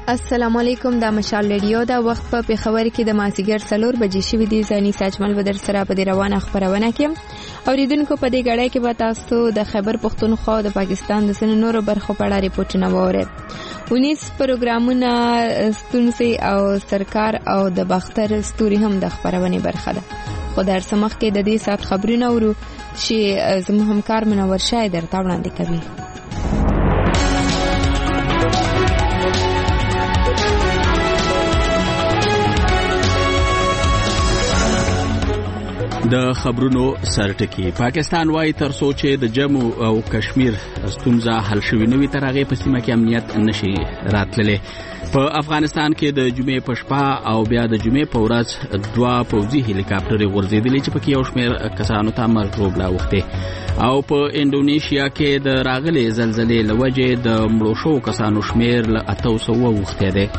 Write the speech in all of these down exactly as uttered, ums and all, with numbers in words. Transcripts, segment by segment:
السلام علیکم، دا مشال ریډیو دا وخت په پیښور کې د مازیګر څلور بجې شوې دي. زانی ساجمل بدر سره په دې روانه خبرونه کې اوریدونکو په دې غړې کې به تاسو د خیبر پښتونخوا د پاکستان د سن نورو برخو په اړه ریپورتونه واورئ. ونیس پروګرامونه ستونزې او سرکار او د باختر ستوري هم د خبرونه برخه ده. خو در سمخ کې د دې سات خبرونه ورو چې زموږ همکار منور شای درته وړاندې کوي. د خبرونو سرټکی. پاکستان وايي تر څو چې د جموں او کشمیر ستونزه حل شوي نه وي تر هغې په سیمه کې امنیت نشي راتللی. په افغانستان کې د جمعې په شپه او بیا د جمعې په ورځ دوه پوځي هلیکاپټرې غورځېدلې چې پکې یو شمېر کسانو ته مرګ ژوبله اوښتې. او په انډونیشیا کې د راغلې زلزلې له وجې د مړو شوو کسانو شمېر له اتو سوو اوښتی دی.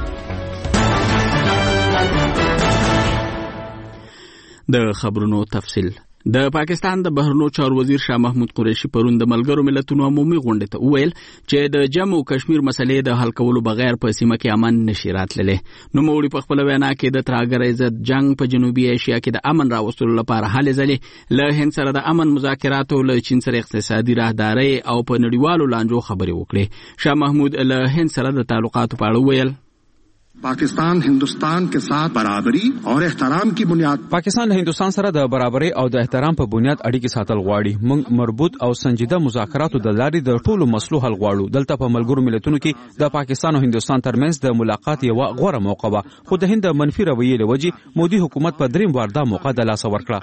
د خبرونو تفصیل. د پاکستان د بهرنیو چارو وزیر شاه محمود قریشي پرون د ملګرو ملتونو عمومي غونډې ته وویل چې د جموں کشمیر مسلې د حل کولو بغیر په سیمه کې امن نشي راتللی. نوموړي په خپل وینا کې د ترهګرۍ ضد جنگ په جنوبي ایشیا کې د امن راوستلو لپاره هلې ځلې له هند سره د امن مذاکراتو، له چین سره اقتصادي راهدارۍ او په نړیوالو لانجو خبرې وکړې. شاه محمود له هند سره د تعلقاتو په اړه وویل पाकिस्तान हिंदुस्तान के साथ बराबरी और एहतराम की बुनियाद पाकिस्तान हिंदुस्तान سره د برابرۍ او د احترام په بنیاد اړیکې ساتل غواړي. موږ مربوط او سنجیده مذاکراتو د لارې د ټولو مسلو حل غواړو. دلته په ملګرو ملتونو کې د پاکستان او هندوستان ترمنځ د ملاقات یو غوره موقع وه، خو د هند منفي رویې له وجې مودي حکومت په دریم وار دا موقع د لاسه ورکړه.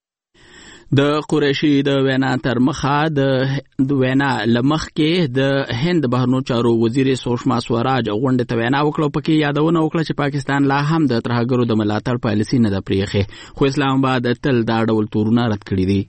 د قریشي د وینا تر مخه د وینا لمخ کې د هند بهرنیو چارو وزیر سوشما سوراج غونډه ته وینا وکړه. پکې یادونه وکړه چې پاکستان لا هم د ترهګرو د ملاتړ پالیسي نه ده پریښې، خو اسلام آباد تل دا ډول تورونه رد کړي دي.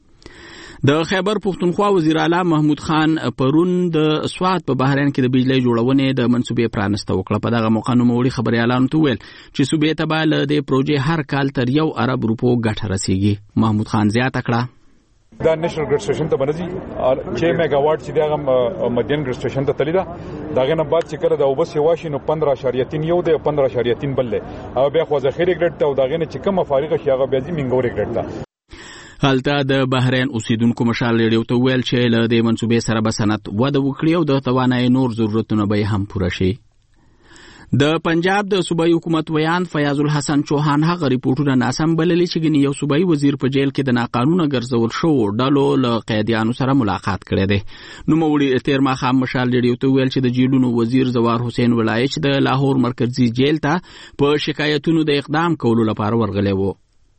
د خیبر پښتونخوا وزیر اعلی محمود خان پرون د سوات په بحرین کې د بجلی جوړونې د منصوبې پرانسته وکړه. په دغه موقع نوموړي خبريالانو ته وویل چې صوبې ته به له دې پروژې هر کال تر یو ارب روپو ګټه رسیږي. محمود خان زیاته کړه دا نېشنل ګریډ سټیشن ته بنځي چې میگا واټ چې دغه مدین ګریډ سټیشن ته تللی دا دغه نه بعد چې کړه د اوبس یواشي نو پندرہ اشاریه تین یو دی پندرہ اشاریه تین بل او بیا خو ذخیره ګریډ ته دغه نه چې کومه فارغه شي هغه بیا دې منګوري ګریډ ته. هلته د بحرین اوسیدونکو مشال ریډیو ته ویل چې له دې منصوبې سره به صنعت وده وکړي او د توانایي نور ضرورتونه به هم پوره شي. د پنجاب د صوبایي حکومت ویان فیاض الحسن چوهان هغه ریپورټونه ناسم بللي چې ګنې یو صوبایي وزیر په جیل کې د ناقانونه ګرځول شوو ډلو له قیدیانو سره ملاقات کړی دی. نوموړي تېر ماښام مشال ریډیو ته ویل چې د جیلونو وزیر زوار حسین ولایچ د لاهور مرکزي جیل ته په شکایتونو د اقدام کولو لپاره ورغلی و.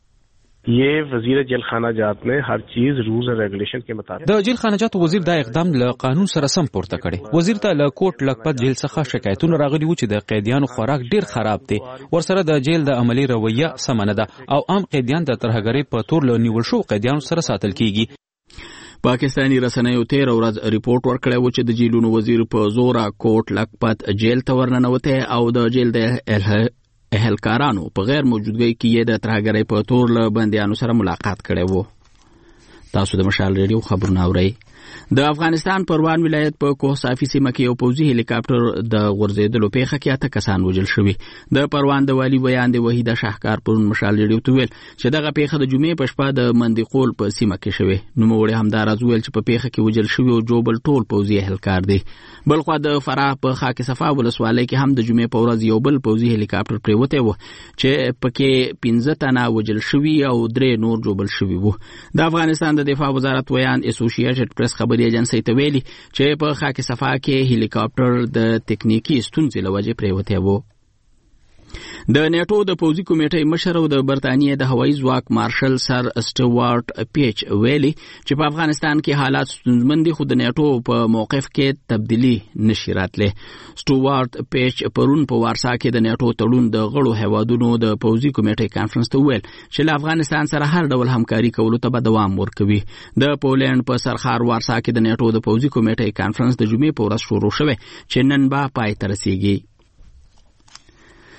یہ وزیر جیل خانہ جات نے ہر چیز رولز اور ریگولیشن کے مطابق د جیل خانہ جات وزیر دا اقدام له قانون سره سم پورته کړي. وزیر ته له کوټ لکپت جیل څخه شکایتونه راغلي وو چې د قیدیانو خوراک ډیر خراب دی، ورسره د جیل د عملی رویه سم نه ده او عام قیدیان د ترهګرۍ په تور له نیول شو قیدیانو سره ساتل کیږي. پاکستاني رسنیو تیر ورځ ریپورت ورکړی و چې د جیلونو وزیر په زوره کوټ لکپت جیل ته ورننوتی او د جیل د اهلکارانو په غیر موجودګۍ کې یې د ترهګرۍ په تور له بندیانو سره ملاقات کړی و. تاسو د مشال ریډیو خبرونه اورئ. د افغانستان پروان ولایت په کوه صافي سیمه کې یو پوځي هلیکاپټر د غورځېدلو پیښه کې اته کسان وژل شوي. د پروان د والي بیان د وحیده شاهکار پرون مشال ریډیو ته ویل چې دغه پیښه د جمعې په شپه د مندقول په سیمه کې شوې. نوموړي همداراز ویل چې په پیښه کې وژل شوي او جوبل ټول پوځي اهلکار دی. بلخوا د فراه په خاک صفا ولسوالۍ کې هم د جمعې په ورځ یو بل پوځي هلیکاپټر پریوتی و چې پکې پنځه تنه وژل شوي او درې نور جوبل شوي وو. د افغانستان د دفاع وزارت ویان اسوسییټډ پریس خبري ایجنسی ته ویلي چې په خاک صفا کې هلیکاپټر د تکنیکی ستونزې له وجې پریوتی و. د نیټو د پوځي کمیټې مشر او د برتانیې د هوایي ځواک مارشل سر سټوارټ پیچ ویلي چې په افغانستان کې حالات ستونزمن دي خو د نیټو په موقف کې تبدیلی نشي راتلی. سټوارټ پیچ پرون په وارسا کې د نیټو تړون د غړو هیوادونو د پوځي کمیټې کانفرنس ته ویل چې له افغانستان سره هر ډول همکاري کولو ته به دوام ورکوي. د پولند په سرخار وارسا کې د نیټو د پوځي کمیټې کانفرنس د جمعې په ورځ شروع شوی چې نن به پای ته رسیږي.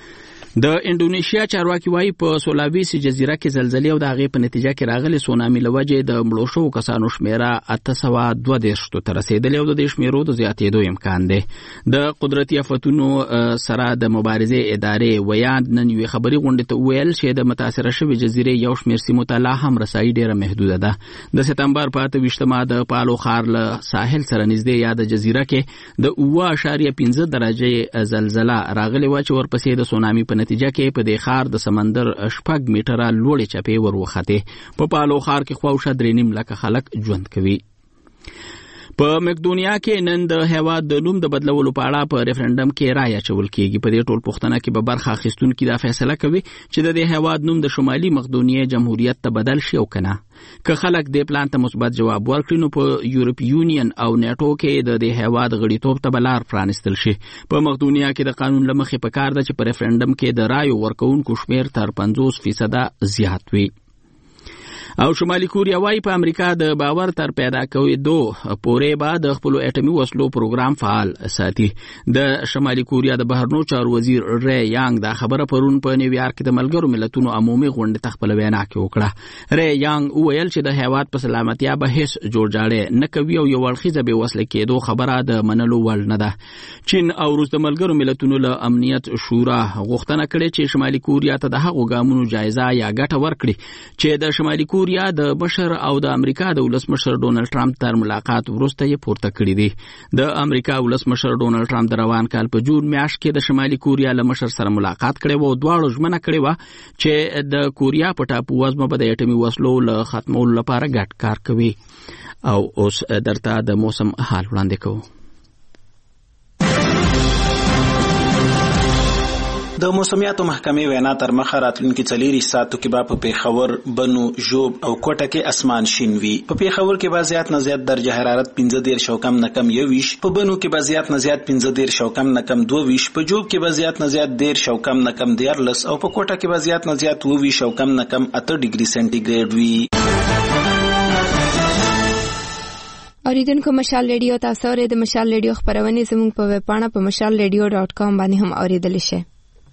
د انډونیشیا چارواکي وایي په سولاویسي جزیره کې زلزلې او د هغې په نتیجه کې راغلي سونامي له وجې د مړو شوو کسانو شمیره اته سوه دوه دېرش ته رسېدلې او د دې شمیرو د زیاتېدو امکان دی. د قدرتي آفتونو سره د مبارزې ادارې ویاند نن یوې خبري غونډې ته وویل چې د متاثره شوې جزیرې یو شمېر سیمو ته لا هم رسایي ډېره محدوده ده. د سپتمبر په اته ویشتمه د پالو ښار له ساحل سره نږدې یاده جزیره کې د اوه اعشاریه پنځه درجې زلزله راغلې وه چې ورپسې د سونامي په نتیجه کې په دې ښار د سمندر شپږ میټره لوړې چپې ور وختې. په پالو ښار کې خواوشا درې نیم لکه خلک ژوند کوي. په مقدونیا کې نن د هیواد د نوم د بدلولو په اړه په ریفرنډم کې رایه اچول کیږي. په دې ټول پوښتنه کې به برخه اخیستونکي دا فیصله کوي چې د دې هیواد نوم د شمالي مقدونیې جمهوریت ته بدل شي او کنه. که خلک دې پلان ته مثبت جواب ورکړي نو په یورپ یونین او نیټو کې د دې هیواد غړیتوب ته به لار پرانیستل شي. په مقدونیا کې د قانون له مخې پکار ده چې په ریفرنډم کې د رایو ورکوونکو شمېر تر پنځوس فیصده زیات وي. او شمالي کوریا وايي په امریکا د باور تر پیدا کېدو پورې به د خپلو اټومي وسلو پروګرام فعال ساتي. د شمالي کوریا د بهرنیو چارو وزیر ری یانګ دا خبره پرون په نیویارک کې د ملګرو ملتونو عمومي غونډې ته خپله وینا کې وکړه. ری یانګ وویل چې د هیواد په سلامتیا به هیڅ جوړجاړی نه کوي او یو اړخیزه بېوسله کېدو خبره د منلو وړ نه ده. چین او روس د ملګرو ملتونو له امنیت شورا غوښتنه کړې چې شمالي کوریا ته د هغو ګامونو جایزه یا ګټه ورکړي چې د شمالي کوریا د مشر او د امریکا د ولسمشر ډونالد ټرمپ تر ملاقات وروسته یې پورته کړي دي. د امریکا ولسمشر ډونالد ټرمپ د روان کال په جون میاشت کې د شمالي کوریا له مشر سره ملاقات کړی و او دواړو ژمنه کړې وه چې د کوریا په ټاپو وزمه به د اټومي وسلو له ختمولو لپاره ګډ کار کوي. او اوس درته د موسم حال وړاندې کوو. د موسمیاتو محکمې وینا تر مخه راتلونکي څلېرویشت ساعتو کې به په پېښور، بنو، ژوب او کوټه کې اسمان شین وي. په پېښور کې به زیات نه زیات درجه حرارت پنځه دېرش او کم نه کم یوویشت، په بنو کې به زیات نه زیات پنځه دېرش او کم نه کم دوه ویشت، په ژوب کې به زیات نه زیات دېرش او کم نه کم دیارلس او په کوټه کې به زیات نه زیات اوه ویشت او کم نه کم اته ډیګري سنټیګریډ وي. اوریدونکو مشال ریډیو تاسو اورئ. د مشال ریډیو خبرونه زموږ په ویب پاڼه په مشال ریډیو ډاټ کام باندې هم اوریدلی شئ.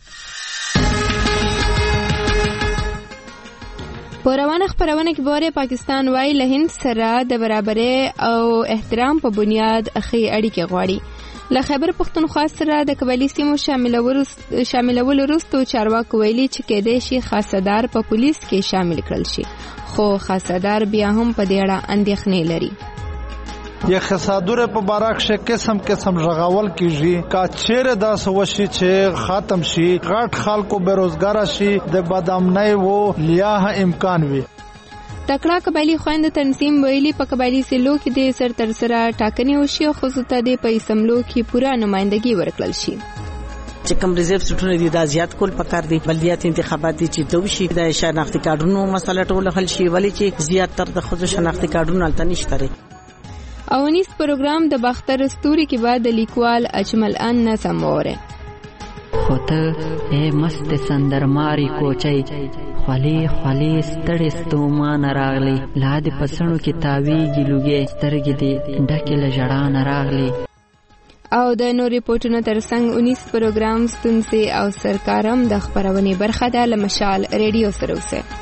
په روانه خبرونه کې بوره پاکستان وايي له هند سره د برابرۍ او احترام په بنیاد ښې اړیکې غواړي. له خیبر پښتونخوا سره د قبایلي سیمو شاملولو وروسته چارواکو ویلي چې کېدای شي خاصدار په پولیس کې شامل کړل شي، خو خاصدار بیا هم په دې اړه اندېښنې لري. یا خسادور په باراک شه قسم قسم ژغاول کیږي کا چیرې دا سوشي چې ختم شي، غټ خلکو بیروزګار شي، د بدامنۍ وو لیاه امکان وي. تکړه قبایلی خويند تنظیم ویلي په قبایلی سلو کې د سر تر سره ټاکنې وشي او خصوصا د پیسملو کې پوره نمائندګي ورکړل شي. چې کوم ریزرو سټونه دي دا زیات کول پکار دي. بلدیات انتخابات دي چې دوشي د شناختی کارډونو مسله ټول حل شي، ولی چې زیات تر د خود شناختی کارډونو الته نشته. او نیس پروګرام د باختر ستوري کې بعد لیکوال اجمل ان نظم وره خوته اے مست سندرماری کوچي خولي خولي ستړې ستومان راغلي لاد پسونو کې تاویږي لوګي سترګې دې ډکه لجړان راغلي. او د نور ریپورتونو ترڅنګ انیس پروګرام ستونزې او سرکارم د خبرونې برخه ده. له مشال ریډیو سره اوسه.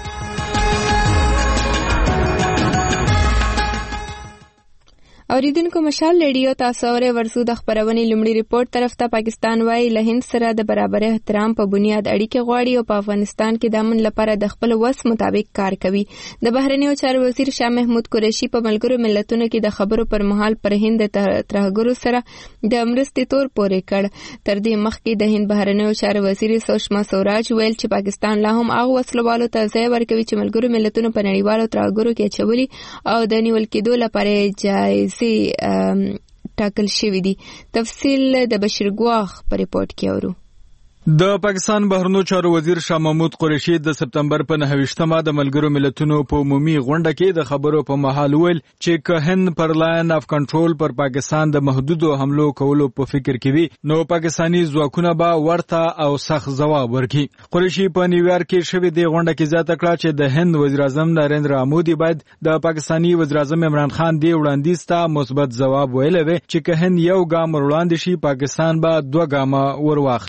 اوریدونکو مشال ریډیو تاسو اورئ. ورسو د خبرونې لومړی ریپورت طرف ته پاکستان وايي له هند سره د برابرۍ احترام په بنیاد اړیکې غواړي او په افغانستان کې د امن لپاره د خپل وس مطابق کار کوي. د بهرنیو چارو وزیر شاه محمود قریشي په ملګرو ملتونو کې د خبرو پر مهال پر هند ترهګرو سره د مرستې تور پورې کړ. تر دې مخکې د هند بهرنیو چارو وزیر سوشما سوراج ویل چې پاکستان لا هم هغه وسلوالو ته ځای ورکوي چې ملګرو ملتونو په نړیوالو ترهګرو کې اچولي او د نیول کېدو لپاره جایز ټاکل شوی دی. تفصیل د بشیر ګواخ په ریپورت کې اورو. د پاکستان بهرنیو چارو وزیر شاه محمود قریشي د سپتمبر په نهه ویشتمه د ملګرو ملتونو په عمومي غونډه کې د خبرو په مهال ویل چې که هند پر لاین اف کنټرول پر پاکستان د محدودو حملو کولو په فکر کې وي نو پاکستانی ځواکونه به ورته او سخت ځواب ورکړي. قریشي په نیویارک کې شوې د غونډه کې زیاته کړه چې د هند وزیر اعظم نریندرا مودي باید د پاکستانی وزیر اعظم عمران خان دی وړاندیز ته مثبت ځواب ویلی وي چې که هند یو ګام وړاندې شي پاکستان به دوه ګامه ور واخلي.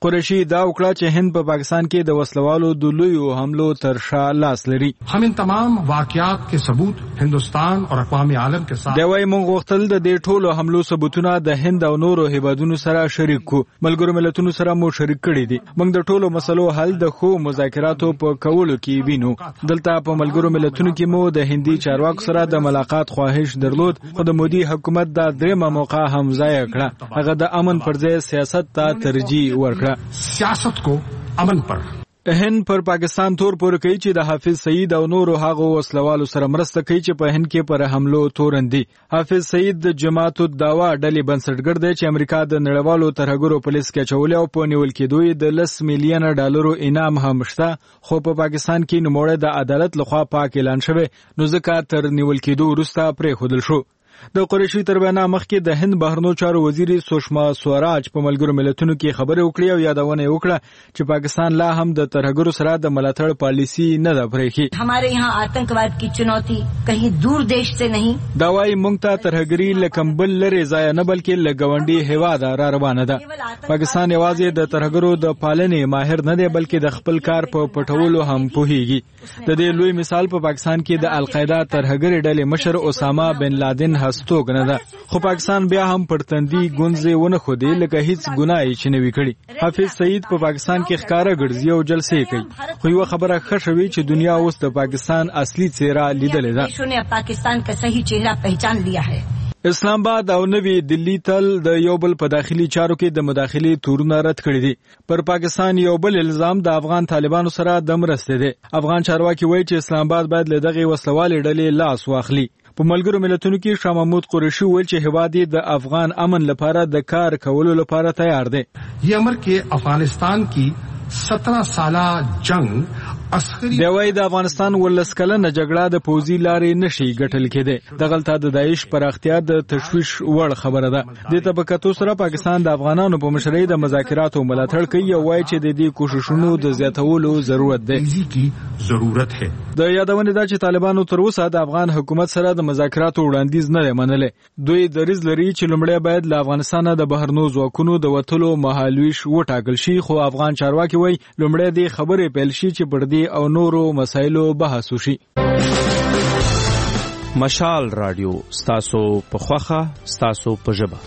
قریشي دا وکړه چې هند په پاکستان کې د وسلوالو د لویو حملو تر شا لاس لري. हम इन तमाम वाकयात के सबूत हिंदुस्तान और अक़वाम आलम के साथ دی وايي موږ غوښتل د دې ټولو حملو ثبوتونه د هند او نورو هیوادونو سره شریک کو. ملګرو ملتونو سره مو شریک کړي دي. موږ د ټولو مسلو حل د خو مذاکراتو په کولو کې وینو. دلته په ملګرو ملتونو کې مو د هندي چارواکو سره د ملاقات خواهش درلود، خو د مودي حکومت دا دریمه موقع هم ضایع کړه. هغه د امن پر ځای سیاست ته ترجیح ورکړه. سیاست کو امن پر. هند پر پاکستان تور پور کوي چې د حافظ سعید او نورو هغو وسلوالو سره مرسته کوي چې په هند کې پر حملو تورندي. حافظ سعید د جماعت الدعوا ډلې بنسټګر دی چې امریکا د نړیوالو ترهګرو پولیس کې چولې او په نیول کېدو د لس میلیونه ډالرو انعام هم شته، خو په پاکستان کې نوموړی د عدالت لخوا پاک اعلان شوی، نو ځکه تر نیول کېدو وروسته پرېښودل شو. د قریشي تر بیان مخکې د هند بهرنیو چارو وزیر سوشما سوراج په ملګرو ملتونو کې خبرې وکړې او یادونه وکړه چې پاکستان لا هم د ترهګرو سره د ملاتړ پالیسی نه ده پرېښې. हमारे यहाँ आतंकवाद की चुनौती कहीं दूर देश से नहीं. دا وايي موږ ته ترهګري لکمبل لري ځای نه بلکې لګونډي هیواد را روانه ده. پاکستان یوازې د ترهګرو د پالنې ماهر نه دی بلکې د خپل کار په پټولو هم پوهیږي. د دې لوی مثال په پاکستان کې د القاعده ترهګري ډلې مشر اسامه بن لادن هستوګ نه ده، خو پاکستان بیا هم پرتندي ګونځې ونه خو دی لکه هیڅ ګناه یې چې نه وي کړي. حافظ سعید په پاکستان کې ښکارا ګرځي او جلسې کوي، خو یو خبره ښه شوي چې دنیا اوس د پاکستان اصلي څهره لیدلې ده. پاکستان کا صحیح چهره پہچان لیا ہے. اسلام آباد او نوی دلی تل د یو بل په داخلي چارو کې د مداخلي تورونه رد کړی دي. پر پاکستان یو بل الزام د افغان طالبانو سره د مرستې دی. افغان چارواکي وایي چې اسلام آباد باید له دغه وسلوالې ډلې لاس واخلي. په ملګرو ملتونو کې شاه محمود قریشي ویل چې هیواد د افغان امن لپاره د کار کولو لپاره تیار دی. یہ امر کې افغانستان کی سترہ سالہ جنگ دی وايي د افغانستان ولس کلنه جګړه د پوزي لارې نشي ګټل کېده. دغلطه د داعش پراختیا د تشویش وړ خبره ده. د طبقاتو سره پاکستان د افغانانو په مشرۍ د مذاکراتو ملاتړ کوي او وايي چې د دې کوششونو د زیاتولو ضرورت ده. ضرورت ہے. د یادونه ده چې طالبانو تر اوسه د افغان حکومت سره د مذاکراتو وړاندیز نه منلې. دوی دریځ لري چې لومړی باید له افغانستان د بهرنیو ځواکونو د وټلو مهالویش وټاکل شي، خو افغان چارواکي وایي لومړی د خبرې پیل شي چې پر او نورو مسایلو بحث وشي. مشال رادیو ستاسو په خوخه ستاسو په ژبه.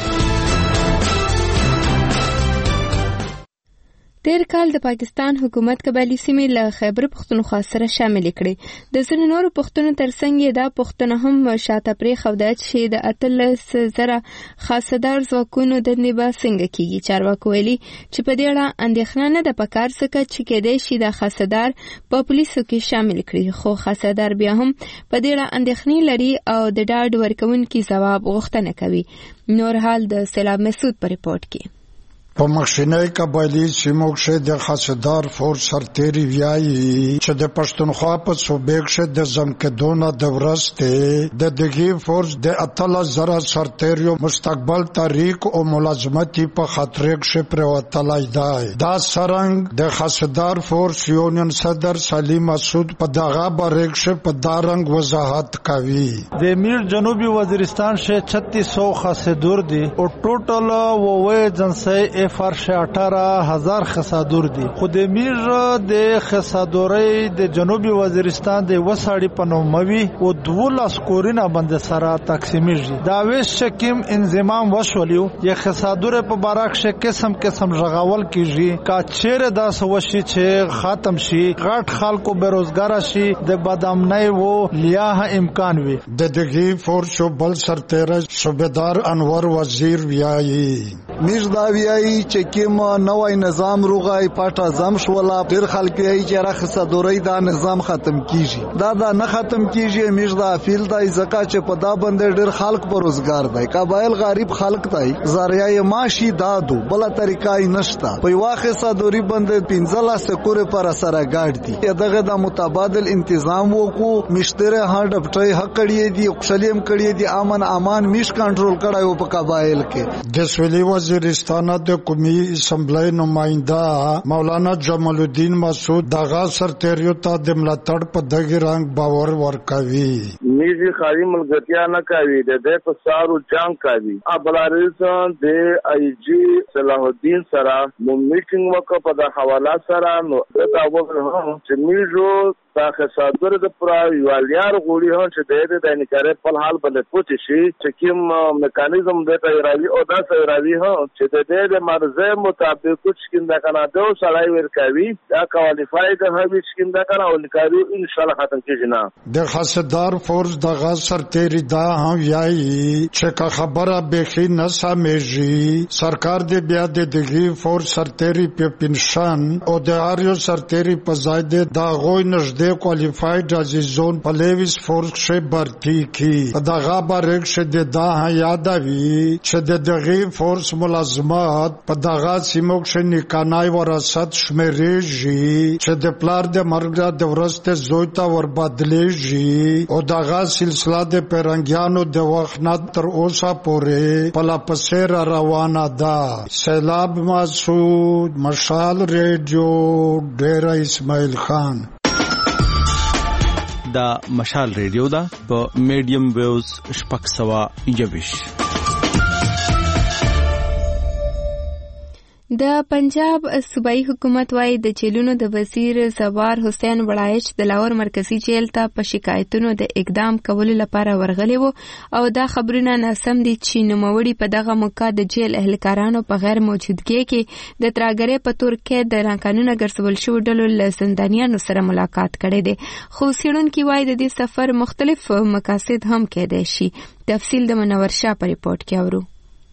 تیر کال د پاکستان حکومت قبایلی سیمې له خیبر پښتونخوا سره شامل کړي. د ځینو نورو پښتنو ترڅنګ دا پښتنه هم شاته پرې خوده چې د اتلس زره خاصدار ځواکونو دندې به څنګه کیږي. چارواکو ویلي چې په دې اړه اندېښنه نه ده پکار څخه چې کېدای شي د خاصدار په پولیسو کې شامل کړي، خو خاصدار بیا هم په دې اړه اندېښنې لري او د ډاډ ورکوونکي ځواب غوښتنه کوي. نور حال د سیلاب مسعود په ریپورت کې. په مخشنۍ قبایلی سیمو کې د خاصدار فورس سرتیری ویایي چې د پښتونخوا په صوبې کې د زمکدونه د ورسته د دغه فورس د اتلس زره سرتیریو مستقبل تاریخ او ملازمتي په خاطر کې پروتلای دی. دا سرنګ د خاصدار فورس یونین صدر سلیم مسعود په دغه باره کې په دارنګ وضاحت کوي. د میر جنوبي وزیرستان شه छत्तीस सौ خاصدور دي او ټوټل ووې جنسي فرش اٹھارہ ہزار خسادور دی. خود میر د خسادوري د جنوبي وزیرستان د وساړي پنوموي او دوله سکورینه بند سره تقسیمیږي. دا ویش شکم انضمام وشولیو ی خسادور په باراک ش قسم قسم ژغاول کیږي کا چیرې دا سوشي چې ختم شي غټ خلکو بیروزګار شي د بادامنۍ وو لیاه امکان وي. د دغه فورس بل سرتیره صوبیدار انور وزیر ویایي میر دا ویایي چې کوم نوې نظام روغای پټه زم شولا ډیر خلک یې چې راخ صدوري دا نظام ختم کیږي. دا دا نه ختم کیږي. میر دا فیل دا زکه چې په دا باندې ډیر خلک په روزګار دی. قبایل غریب خلک دی زریای معاشي دادو بل طریقای نشتا. په واخه صدوري باندې پنځله سکور پر سره ګاډ دي. دغه د متبادل انتظام وکړو. مشتره هر ډپټي حق کړی دي خپلیم کړی دي امن امان میش کنټرول کړایو په قبایل کې. د سویلي वजीरिस्तान د قومي اسمبلی نمائنده مولانا جمال الدین مسعود دغه سرتیریو ته د ملاتړ په دغه رنګ باور ورکوي. میږي خاري ملګرتیا نه کوي، د دې په سارو جنگ کوي. ابلاریزان د ای جی صلاح الدین سره نو میټینګ وکړ په د حواله سره نو دا وګورم چې میږو تاخه صادر د پرا یواليار غوړي هون چې د دې د انکارې په حال باندې پوښتې شي چې کوم میکانیزم د تیاری او د تیاری هون چې د دې د مرزه مطابق کچھ کیندا کنه د سړی ورکوي دا کوالیفاید هوي کیندا کنه او لکاري ان شاء الله ختم کیږي نه د خاصدار فورس د غسر تیری دا هم یای چې کا خبره بخي نه سمېږي سرکار دې بیا د دغه فورس سرتيري په پنشن او د اریو سرتيري په زائد دا غوي نشد क्वालिफाइड अजीजोन पलेविस फोर्स से भर्ती की दगा बारेक से दा यादवी से दगी फोर्स मुलाजमत पदगा सिमोक से निकानाई वरासत शमेरेजी से दे प्लार दे मरगा दे वरस्ते जोइता वर बदलेजी और दगा सिलसिला दे पेरंगियानो दे वखनात तर ओसा पोरे पला पसेरा रवाना दा सैलाब मासूद मशाल रेडियो डेरा इस्माइल खान. دا مشال ریډیو دا په میډیم ویوز شپږ سوه یویش. د پنجاب صوبایي حکومت وايي د جیلونو د وزیر زوار حسین وړایچ د لاهور مرکزی جیل ته په شکایتونو د اقدام کولو لپاره ورغلي وو او دا خبرونه ناسم دي چې نوموړي په دغه موقع د جیل اهلکارانو په غیر موجودګۍ کې د تراګرې په تور کې د ناقانونه ګرځول شوو ډلو له زندانیانو سره ملاقات کړی دی. خو څېړونکي وايي د دې سفر مختلف مقاصد هم کېدای شي. تفصیل د منور شاه په ریپورت کې اورو.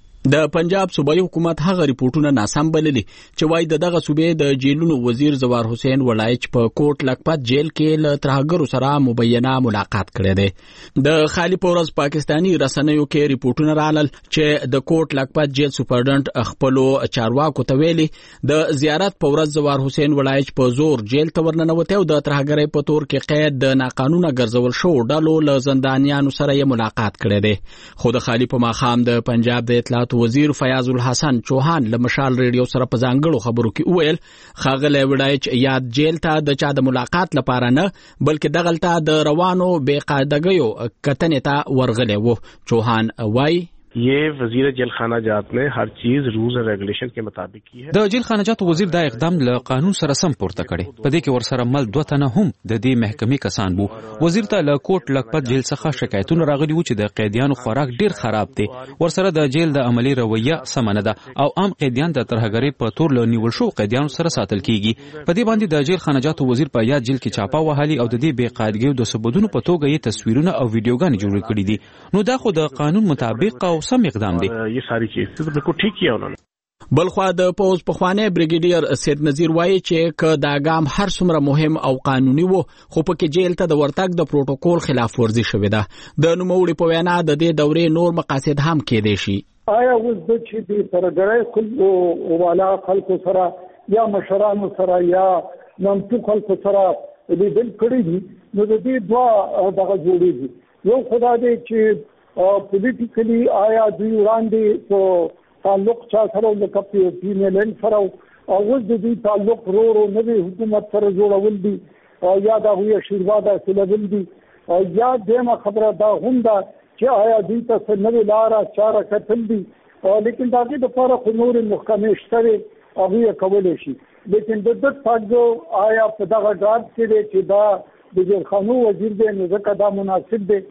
د پنجاب صوبایي حکومت هغه ریپورتونه ناسم بللي چې وایي د دغه صوبې د جیلونو وزیر زوار حسین وړایچ په کوټ لکپت جیل کې له ترهګرو سره مبینه ملاقات کړی دی. د خالي پورز پاکستانی رسنیو کې ریپورتونه رالل چې د کوټ لکپت جیل سپرډنټ خپلو چارواکو ته ویلي د زیارت په ورځ زوار حسین وړایچ په زور جیل ته ورننوتی او د ترهګرۍ په تور کې قید د ناقانونه ګرځول شوو ډلو له زندانیانو سره یې ملاقات کړی دی. خو د خالي په ماښام د پنجاب د اطلاعات وزیر فیاض الحسن چوهان له مشال ریډیو سره په ځانګړو خبرو کې وویل ښاغلی وړایچ یاد جیل ته د چا د ملاقات لپاره نه بلکې دغلته د روانو بې قاعدګیو کتنې ته ورغلی و. چوهان وایي ये वजीर जेल खाना जात ने हर चीज रूल्स एंड रेगुलेशन के मुताबिक की है. د جیل خانه جات وزیر دا اقدام له قانون سره سم پورته کړي. په دې کې ورسره مل دوه تنه هم د دې محکمې کسان وو. وزیر ته له کوټ لکپت جیل څخه شکایتونه راغلي وو چې د قیدیانو خوراک ډیر خراب دی. ورسره د جیل د عملی رویه سم نه ده او عام قیدیان د ترهګرۍ په تور له نیول شو قیدیانو سره ساتل کیږي. په دې باندې د جیل خانه جات وزیر په یاد جیل کې چاپا وهالي او د دې بې قاعدګیو د ثبوتونو په توګه یې تصویرونه او ویډیوګانې جوړ کړي دي. نو دا خو د قانون مطابق او سم اقدام دی. ये सारी चीज तो बिल्कुल ठीक किया उन्होंने. بلخوا د پوز پخوانی بریګیډیر سید نذیر وایي چې ک دا ګام هر څومره مهم او قانوني وو خو په کې جیل ته د ورتګ د پروتوکول خلاف ورزي شوې ده. د نوموړي په وینا د دې دورې نور مقاصد هم کېدای شي. آیا اوس د چې د ترګړې خلکو والا خلکو سره یا مشرانو سره یا نامتو خلکو سره د دې کړي دي نو د دې دوا دغه جوړېږي. یو خدای دې چې پولیټیکلی آیا دوی وړاندې په تعلق چا سره لکه په پی ایل ان سره او اوس د دې تعلق رو رو نوې حکومت سره جوړول دي یا دا هوی آشیرواد سلول دي یا دغه خبره دا هم دا چې آیا دوی ته نوې لاره چاره کتل دي لیکن دا کې د لپاره نور محکمې شته او یې کولای شي. لیکن د دې څنګه آیا په دغه ډاټ کې چې دا د جیل خانو وزیر دی نو ځکه دا مناسب دی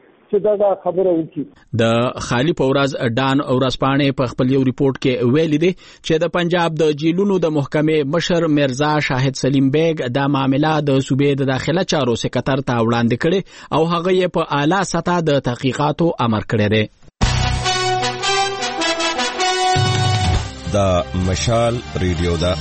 د خالی پورز ډان اورسپانې په خپل یو ریپورت کې ویلي دي چې د پنجاب د جیلونو د محکمې مشر مرزا شاهد سلیم بیگ دا معاملې د صوبې د داخله چارو سکرټر ته وړاندې کړي او هغه یې په اعلی سطح د تحقیقاتو امر کړی دی. دا مشال ریډیو دا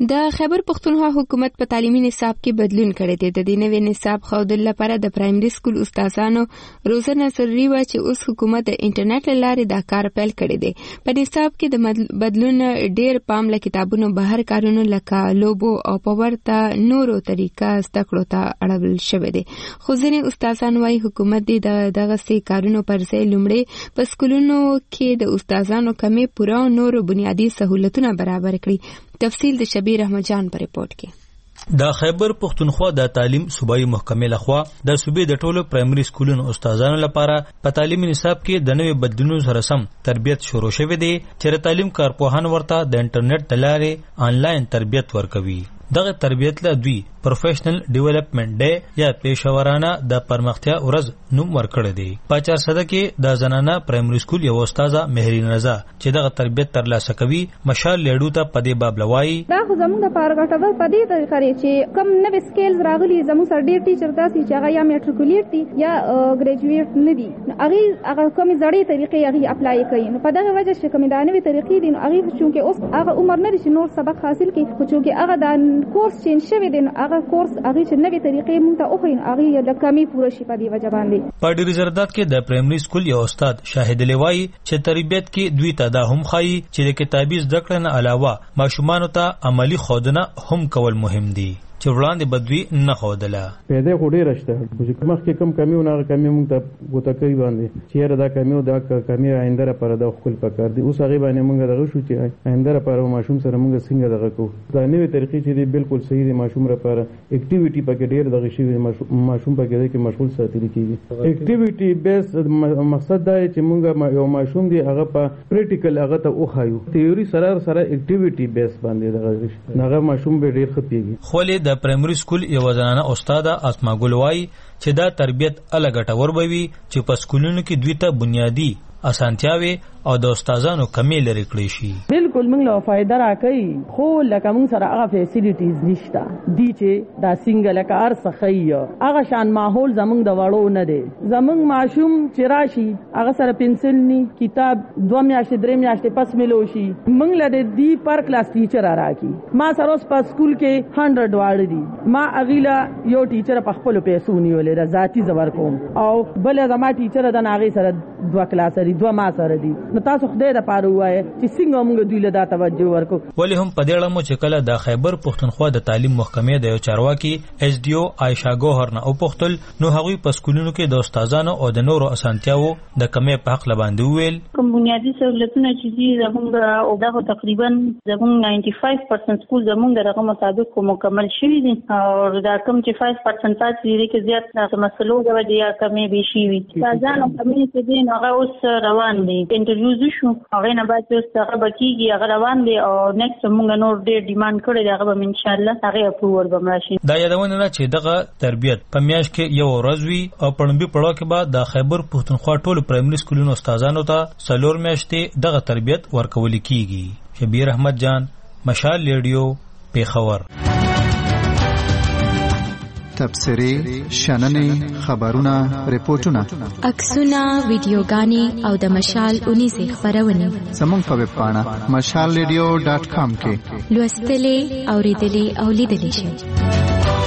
د خیبر پښتونخوا حکومت په تعلیمي نصاب کې بدلون کړی دی. د دې نوي نصاب ښودلو لپاره د پرایمري سکول استادانو روزنه ضروري وه چې اوس حکومت د انټرنیټ له لارې دا کار پیل کړی دی. په نصاب کې د بدلون ډېر پام له کتابونو بهر کارونو لکه لوبو او په ورته نورو طریقه زده کړو ته اړول شوی دی. خو ځینې استادان وايي حکومت دې د دغسې کارونو پر ځای لومړی په سکولونو کې د استادانو کمې پوره او نورو بنیادي سهولتونه برابر کړي. تفصیل د شبیر احمد جان په ریپورت کې. د خیبر پښتونخوا د تعلیم صوبایي محکمې لخوا د صوبې د ټولو پرایمري سکولونو استادانو لپاره په تعلیمي نصاب کې د نوې بدلونونو سره سم تربیت شروع شوی دی چې تعلیم کارپوهان ورته د انټرنیټ د لارې آنلاین تربیت ورکوي. دغه تربیت له دوی پروفیشنل ډیولپمنٹ ډے یا پیشورانه د پرمختیا ورځ نوم ورکړی دی. په چارسده کې د زنانه پرایمري سکول یو استاده مهرین رضا چې دغه تربیت ترلاسه کوي مشال لیډو ته په دې باب لوایي دا خو زموږ د پارګټور په دې طریقه لري چې کم نوې سکیلز راغلي زموږ سره ډېر ټیچر داسې چې هغه یا میټریکولیټ دي یا ګریجویټ نه دي هغه هغه کومې زړې طریقې هغه اپلای کوي. نو په دغه وجه چې کومې دا نوې طریقې دي نو هغه چونکې اوس هغه عمر نه لري چې نور سبق حاصل کړي خو چونکې هغه د کورس چینج شوی دی نو هغه کورس هغه چې نوې طریقې مونږ ته وښیي هغه د کمی پوره شي په دې وجه باندې. په ډېر زرداد کې د پرایمري سکول یو استاد شاهد لوی چې تربیت کې دوی ته دا هم خایي چې د کتابي زده کړې نه علاوه ماشومانو ته عملی ښودنه هم کول مهم دي چې وړاندې بدوی نه ښودله. پیدا خو ډېره شته چې مخکې کم کمی ونه هغه کمی مونږ ته ګوته کوي باندې چې یاره دا کمی او دا کمی آینده لپاره دا ښکل پکار دي. اوس هغې باندې مونږ دغه شو چې آینده لپاره ماشوم سره مونږ څنګه دغه کوو. دا نوې طریقې چې دي بالکل صحیح دي. ماشوم لپاره اکټیویټي پکې ډېر دغه شوي ماشوم پکې دی کې مشغول ساتلی کېږي. اکټیویټي بیس مقصد دا چې مونږ یو ماشوم دی هغه په پریکټیکل هغه ته وښایو. تیوري سره سره اکټیویټي بیس باندې دغه هغه ماشوم به ډېر ښه پوهېږي. خو د پرایمري سکول یو زنانه استاده اسما ګل وایي چې دا تربیت الګ ګټور به وي چې په سکولونو کې دوی ته بنیادی اسانتیاوي او د استادانو کمی لري کړی شي. بالکل موږ له فائدہ راکړي خو لکه موږ سره هغه فیسیلیټیز نشته دي چې دا سنگل کار سخی هغه شان ماحول زموږ د وړو نه دی. زموږ ماشوم چې راشي هغه سره پنسل ني کتاب دوه میاشتې درې میاشتې پس ملو شي. موږ له دې پر کلاس ټیچر راکی ما سره اوس په سکول کې هنډرډ واړ دي ما اغیلا یو ټیچر په خپل پیسو نیولې ذاتی زبر کوم او بل زما ټیچر د ناغي سره دوه کلاس لري دوه ما سره دي. نو تاسو خدای د پاره وایي چې څنګه موږ دوی له دا توجه ورکو. ولی هم په دې اړه مو چې کله د خیبر پښتونخوا د تعلیم محکمې د یو چارواکي ایس ډي او عائشہ ګوهر نه او پختل نو هغوی په سکولونو کې د استادانو او د نورو اسانتیاو د کمې په حق لباندې ویل کوم بنیادی سہولتونه چې دي زموږ او دغه تقریبا زموږ نائنټي فایو پرسنټ سکول زموږ دغه مطابق مکمل شوي دي او دا کوم چې فایو پرسنټاج دي کې زیات د مسلو د وجې یا کمې به شي وي. ځان او کمیټې دي هغه اوس روان دي انټرویوز شو هغه نه بعد اوس هغه بکیږي هغه روان دي او نیکسټ موږ نور ډېر ډیماند کړی دی هغه به ان شاء الله هغه اپروور به راشي. دا یادونه نه چې دغه تربیت په میاشت کې یو ورځ وي او پړمبي پړاو کې بعد د خیبر پښتونخوا ټولو پرایمري سکولونو استادانو ته څلور میاشتې دغه تربیت ورکول کیږي. شبیر احمد جان مشال ریډیو پیښور. تبصرې شننې خبرونه ریپورتونه عکسونه ویډیوګانې او د مشال اونیزه خبرونه زموږ په ویب پاڼه مشال ریډیو ډاټ کام کې لوستلې اوریدلې او لیدلې شئ.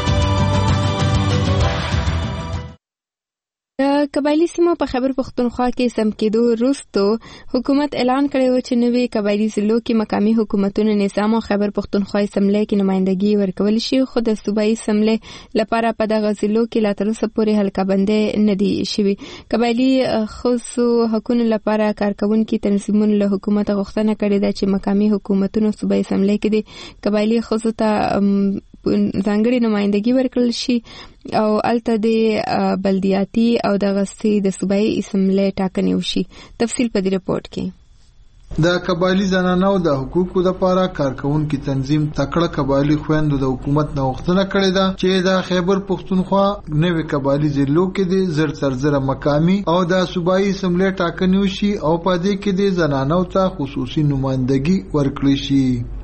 د قبایلی سیمو په خیبر پښتونخوا کې سم کېدو وروسته حکومت اعلان کړی و چې نوي قبایلی ضلعو کې مقامي حکومتونو نظام او خیبر پښتونخوا اسمبلی کې نمائندګي ورکول شي خو د صوبایي اسمبلی لپاره په دغه ضلعو کې لا تر اوسه پورې حلقه‌بندي نه دي شوي. قبایلی خصوصو حقوقو لپاره کارکونکو تنظیمونو له حکومت غوښتنه کړې ده چې مقامي حکومتونو صوبایي اسمبلی کې د قبایلی خصوصو ته ځانګړي نمائندګي ورکړل شي او الته د بلدیاتي او د غسي د صوبایي اسمبلی ټاکنې وشي. تفصیل په دې رپورت کې. د قبایلی زنانو د حقوقو لپاره کارکونکو تنظیم تکړه قبایلی خويندو د حکومت نه غوښتنه کړې ده چې د خیبر پښتونخوا نوې قبایلی ضلعو کې د زر تر زر مقامي او د صوبایي اسمبلی ټاکنې وشي او په دې کې د زنانو ته خصوصي نمائندګي ورکړل شي.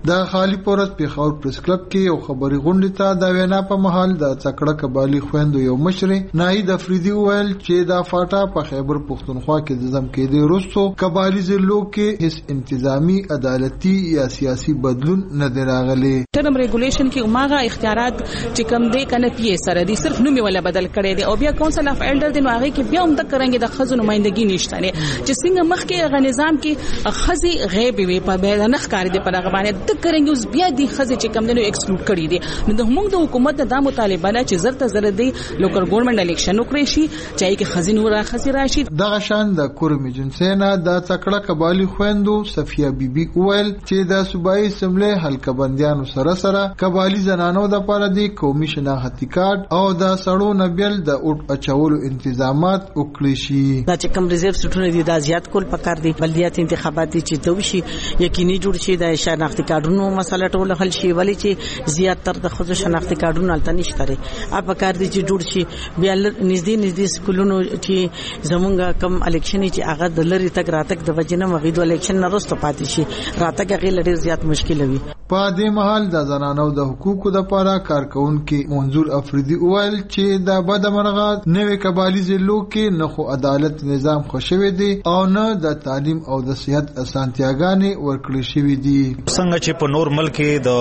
د خالی پورت پیښور پریس کلب کې یو خبري غونډه ته د وینا په محل د څکړه کبالي خويندو یو مشر ناهید افریدي ویل چې دا فاټا په خیبر پختونخوا کې د ځم کې د روسو کبالي ضلعو کې هیڅ انتظامی عدالتي یا سیاسي بدلون نه دی راغلی. ټرم ریګولیشن کې عمره اختیارات چې کوم دی کنه پی سره دي صرف نوم ولا بدل کړي دي او بیا کونسل اف ایلډر د نوغه کې بیا هم د کرانګي د خزو نمائندګي نشته نه چې څنګه مخکې غ نظام کې خزي غیب وي په به نه ښکار دي په هغه باندې د کرانګي اوس بیا د خزي چې کم نه ایکسکلود کړي دي نو د موږ د حکومت د مطالبه نه چې زرته زر دی لوکل ګورنمنت الیکشن وکړي شي چې کې خزي نور خزي راشي. دغه شان د کورم جنسینا د څکړه کبالي خويندو صفیه بیبي ویل چې د صوبایي سمله حلقه بندیانو سره سره کبالي زنانو د لپاره د قومي شناختی کارت او د سړو نبیل د اوټ اچولو انتظامات وکړي شي. دا چې کوم ریزرو سټونه دي د زیات کول پکار دي بلدیات انتخابات چې دوشي یقیني جوړ شي د شناختی کارتونو مسله ټول حل شي ولی چې زیات تر د خود شناختی کارتونو الته نشته لري اپ کار دي چې جوړ شي بیا نږدې نږدې سکولونو چې زمونږ کم الیکشن چې هغه د لری تک راتک د وجنه مغید الیکشن نه رسته پاتې شي راتک هغه لري زیات مشکل وي. په دې محل د زنانو د حقوقو د لپاره کارکونکو منظور افریدي ویل چې د بدمرغه نوې کبالي ضلعو کې نه خو عدالت نظام خوشوي دي او نه د تعلیم او د صحت اسانتیاګانې ورکړل شوې دي. څنګه چې په نور ملک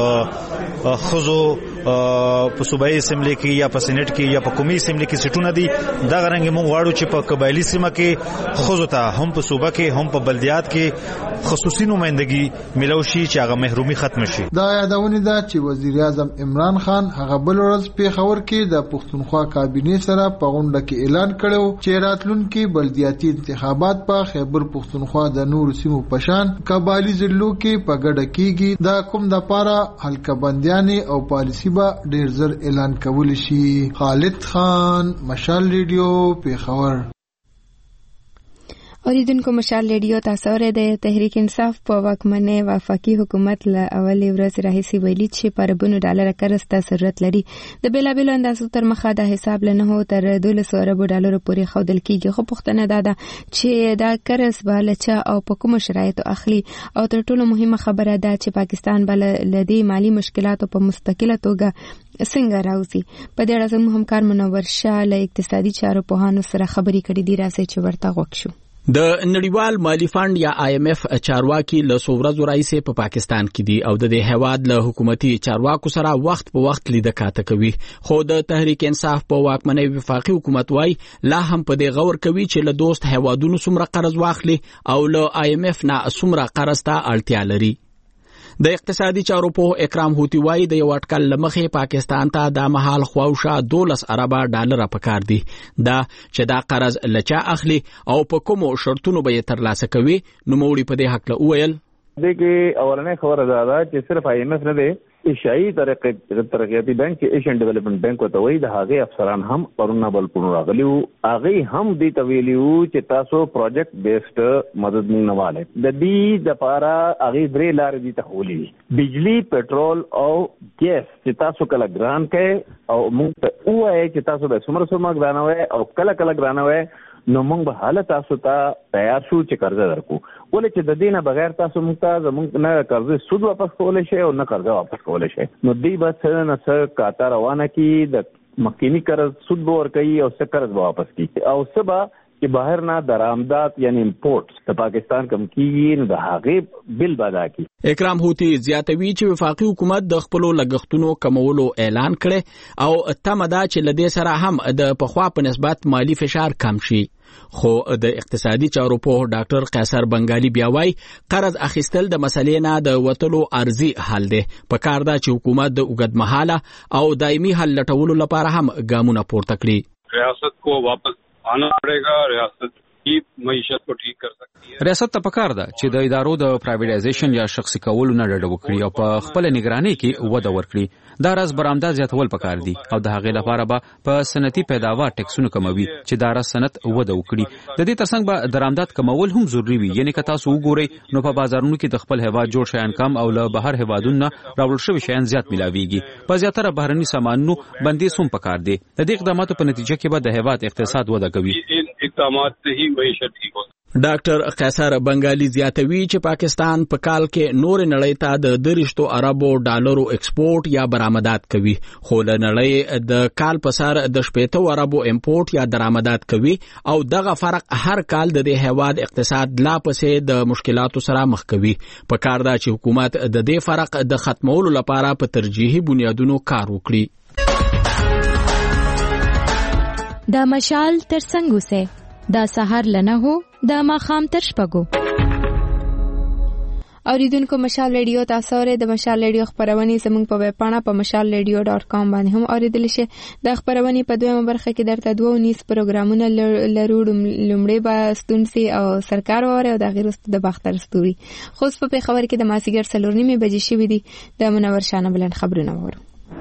د خزو په صوبایي اسمبلی کې یا په سېنات کې یا په قومي اسمبلی کې سټونه دي دا غرنګ موږ غواړو چې په قبایلی سیمه کې خزو ته هم په صوبه کې هم په بلدیات کې خصوصي نمائندګي ملوشي چې هغه محرومي ختم شي. دا یادونه ده چې وزیر اعظم عمران خان هغه بل ورځ پیښور کې د پښتونخوا کابینه سره په غونډه کې اعلان کړو چې راتلونکي بلدیاتي انتخابات په خیبر پښتونخوا د نور سیمو پشان کبالي ضلعو کې په ګډه کېږي دا کوم د پاره حلقه بندیانې او پالیسی با ډیر زر اعلان کول شي. خالد خان مشال ریډیو پیښور. اوریدونکو مشال ریډیو تاسو د تحریک انصاف په واکمنۍ وفاقي حکومت له اولې ورځې راهیسې ویلي چې په اربونو ډالر قرض ته ضرورت لري. د بیلابیلو اندازو تر مخه د حساب له نهو تر دولسو اربو ډالرو پورې ښودل کېږي خو پوښتنه دا ده چې دا قرض به له چا او په کومو شرایطو اخلي او تر ټولو مهمه خبره ده چې پاکستان به له دې مالي مشکلاتو په مستقله توګه څنګه راوځي. په دې اړه زموږ همکار منور شاه له اقتصادي چارو پوهانو سره خبرې کړې دي راځي چې ورته غوږ شو. د نړیوال مالی فند یا آی ایم ایف چارواکي له سورزو راځي په پاکستان کې دي او د دې هواد له حکومتي چارواکو سره وخت په وخت لیدل کاته کوي خو د تحریک انصاف په واکمنۍ وفاقي حکومت وای لا هم په دې غور کوي چې له دوست هوادونو څومره قرض واخلي او له آی ایم ایف نه څومره قرض ته اړتیا لري. د اقتصادي چارو په اکرام هوتی وای د یو اټکل لمخې پاکستان ته د مهال خواوشا دولس اربه ډالر پکار دي دا چې دا قرض لچا اخلي او په کومو شرطونو به ترلاسه کوي. نو موري په دې حق له ویل دغه اولنې خبره ده چې صرف آی ایم ایف نه دی ایشیائی ترقیاتی بینک کې ایشین ډیولپمنٹ بینک وته وای د هغه افسران هم پرونه بل پونو راغلیو هغه هم دې تویلیو چې تاسو پروجیکټ بیسډ مدد نه والے د دې د پارا هغه درې لارې دي ته ولي بجلی پټرول او ګیس چې تاسو کله ګران کې او موږ ته وای چې تاسو به څومره څومره ګران وای او کله کله ګران وای نو موږ به حالت تاسو ته تیار شو چې قرض درکو ولې چې د دینه بغیر تاسو موږ ته زموږ نه قرض سود واپس کولای شي او نه قرض واپس کولای شي نو دی به څه نه څه کاته روانه کی د مخکینی قرض سود به ورکوي او څه قرض به واپس کی او سبا چې بهر نه درآمدات یعنی امپورټ د پاکستان کم کیږي نو د هغه بل بادا کی. اکرام هوتی زیاتوي چې وفاقي حکومت د خپل لګښتونو کمولو اعلان کړي او تمدا چې لدې سره هم د پخوا په نسبت مالی فشار کم شي خو د اقتصادي چارو په ډاکټر قیصر بنگالي بیا وای قرض اخیستل د مسلې نه د وټلو ارزي حل دی په کار دا چې حکومت د اوږد مهاله او دایمي حل لټولو لپاره هم ګامونه پورته کړي. ریاست کو واپس آنا پڑے گا ریاست کی معیشت کو ٹھیک کر سکتی ہے. ریاست ته پکار ده چې د ادارو د پرایویټایزیشن یا شخصي کولو نه ډډه وکړي او په خپل نگرانی کې وده ورکړي. دا راز برآمدات زیاتول پکار دي او د هغې لپاره به په صنعتي پیداوار ټیکسونه کموي چې دا راز صنعت وده وکړي. د دې ترڅنګ به درآمدات کمول هم ضروري وي یعنی که تاسو وګورئ نو په بازارونو کې د خپل هیواد جوړ شیان کم او له بهر هیوادونو راوړل شوي شیان زیات ملاويږي. په زیاتره بهرني سامانونو بندیز هم پکار دي. د دې اقداماتو په نتیجه کې به د هیواد اقتصاد وده کوي. اقدامات سے ہی معیشت ٹھیک ہوتی. ډاکټر قیصر بنگالي زیاتوي چې پاکستان په کال کې نور نړۍ ته د درشتو اربو ډالرو ایکسپورټ یا برآمدات کوي، خو له نړۍ د کال په سر د شپېته اربو امپورټ یا درآمدات کوي او دغه فرق هر کال د دې هیواد اقتصاد لا پسې د مشکلاتو سره مخ کوي. په کار دا چې حکومت د دې فرق د ختمولو لپاره په ترجیحي بنیادونو کار وکړي. دا مشال تر څنګه وسه دا سحر لنه هو دا ماخام تر شپږو. اوریدونکو مشال ریډیو تاسو لري د مشال ریډیو خبرونه زموږ په ویب پاڼه په مشال ریډیو ډاټ کام باندې هم اوریدل شي. د خبرونه په دویمه برخه کې درته دوه ونیس پروګرامونه لرو. لومړی به ستونسي او سرکار وره او د غیرست د باختر ستوري. خو په خبر کې د ماسیګر څلور نیمه بجې شوې دي. د منور شانه بلند خبرونه وره.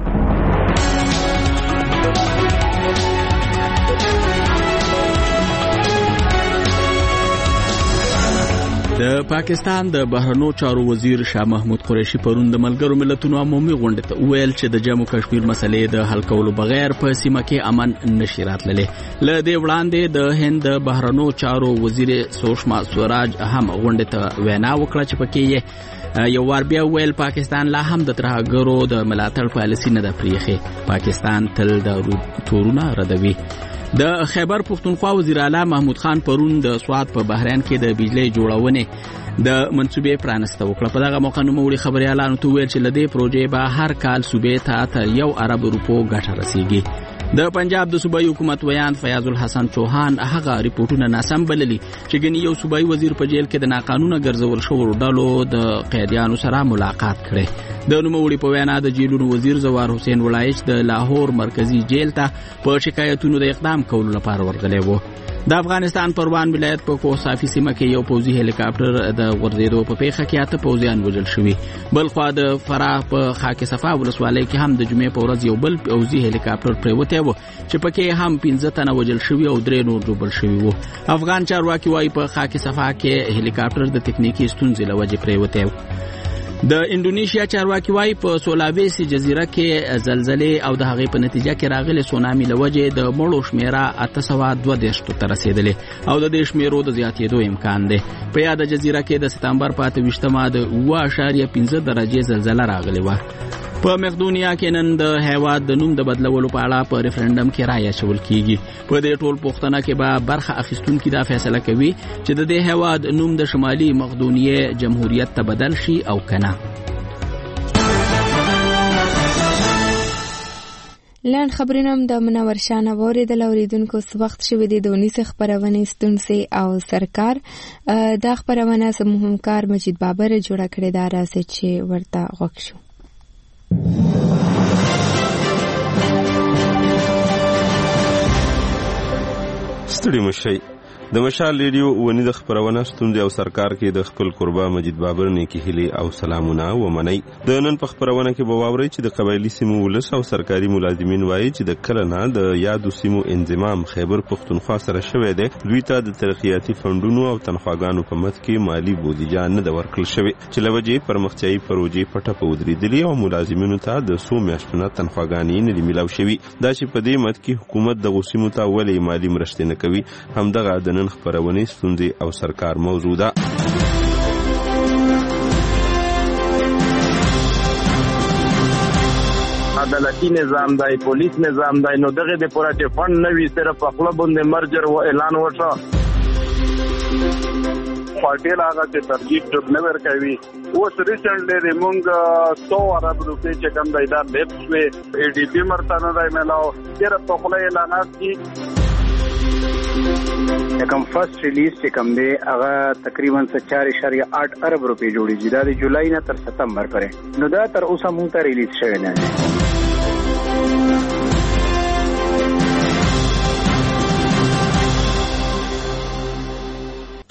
د پاکستان د بهرنیو چارو وزیر شاه محمود قریشي پرون د ملګرو ملتونو عمومي غونډه ته ویل چې د جموں کشمیر مسلې د حل کولو بغیر په سیمه کې امن نشي راتللی. له دې وړاندې د هند د بهرنیو چارو وزیر سوشما سوراج هم غونډه ته وینا وکړه چې پکې یو وار بیا ویل پاکستان لا هم د ترهګرو د ملاتړ پالیسي نه ده پریښې. پاکستان تل د تورونه ردوي. د خیبر پختونخوا وزیر اعلی محمود خان پرون د سواد په بحرین کې د بجلی جوړونې د منصوبې پرانسته وکړه. په دغه موقع نوموړي خبريالانو ته ویل چې لدې پروژې به هر کال صوبې ته تر یو ارب روپو ګټه رسیږي. د پنجاب د صوبایي حکومت ویان فیاض الحسن چوهان هغه ریپورتونه ناسم بللي چې ګنې یو صوبایي وزیر په جیل کې د ناقانونه ګرځول شوو ډلو د قیدیانو سره ملاقات کړي. د نوموړي په وینا د جیلونو وزیر زوار حسین ولایچ د لاهور مرکزی جیل ته په شکایتونو د اقدام کولو لپاره ورغلی و. د افغانستان پروان ولایت په کوهصافي سیمه کې یو پوځي هلیکاپټر د غورځېدو په پیښه کې اته پوځیان وژل شوي. بلخوا د فراه په خاک صفا ولسوالۍ کې هم د جمعې په ورځ یو بل پوځي هلیکاپټر پریوتی و چې پکې هم پنځه تنه وژل شوي او درې نور ژوبل شوي وو. افغان چارواکي وایي په خاک صفا کې هلیکاپټر د تکنیکی ستونزې له وجې پریوتی و. د انډونیشیا چارواکي وایي په سولاویسي جزیره کې زلزلې او د هغې په نتیجه کې راغلي سونامي له وجې د مړو شمیره اته سوه دوه دېرشو ته رسېدلې او د دې شمیرو د زیاتېدو امکان دی. په یاده جزیره کې د ستمبر په اته ویشتمه د اوه اعشاریه پنځه درجې زلزله راغلې وه. په مقدونیا کې نن د هیواد د نوم د بدلولو په اړه په ریفرنډم کې رایه اچول کیږي. په دې ټول پوښتنه کې به برخه اخیستونکي دا فیصله کوي چې د دې هیواد نوم د شمالي مقدونیې جمهوریت ته بدل شي او کنه. لن خبرونم د منور شانه اوریدل. اوریدونکو وخت شوی دی د ونیس خبرونه ستونسي او سرکار. دا خبرونه زموږ همکار مجید بابر جوړه کړې ده راځي چې ورته غوښ شو. ستړي مشي د مشال ریډیو ونی د خبرونه ستوندې او سرکار کې د خپل قربا مجید بابر نیکی هلي او سلامونه و منی. د نن په خبرونه کې به واوري چې د قبایلی سیمو ولس او سرکاري ملازمین وایي چې د کله نه د یادو سیمو انضمام خیبر پختونخوا سره شوې ده. دوی ته د ترقیاتي فندونو او تنخواګانو په مت کې مالی بودیجه نه د ورکړل شوی چې لوجې پرمختیايي پروژې پټه پودریدلې او ملازمینو ته د سو میاشتونو تنخواګانې نه ملاو شوی. دا چې په دې مت کې حکومت د غوسیمو ته ولې مالی مرسته نه کوي همدغه د نن خبرونه ستوندې او سرکار موضوع ده. عدالتي نظام دی، پولیس نظام دی، نو دغه د پوره چې فند نه وي صرف خپل باندې مرجر و اعلان وشو. پارټي لاغه چې ترجیح جوړ نه ورکوي. اوس ریسنټلی د مونږ سو ارب روپۍ چې کم دی دا لیپ شوې ای ډي پي مرته نه دی میلاو. صرف په خوله اعلانات دي. کوم فرست ریلیز چې کوم دی هغه تقریبا چار اشاریه آٹھ ارب روپۍ جوړیږي. دا د جولای نه تر ستمبر پورې. نو دا تر اوسه مونږ ته ریلیز شوی نه دی.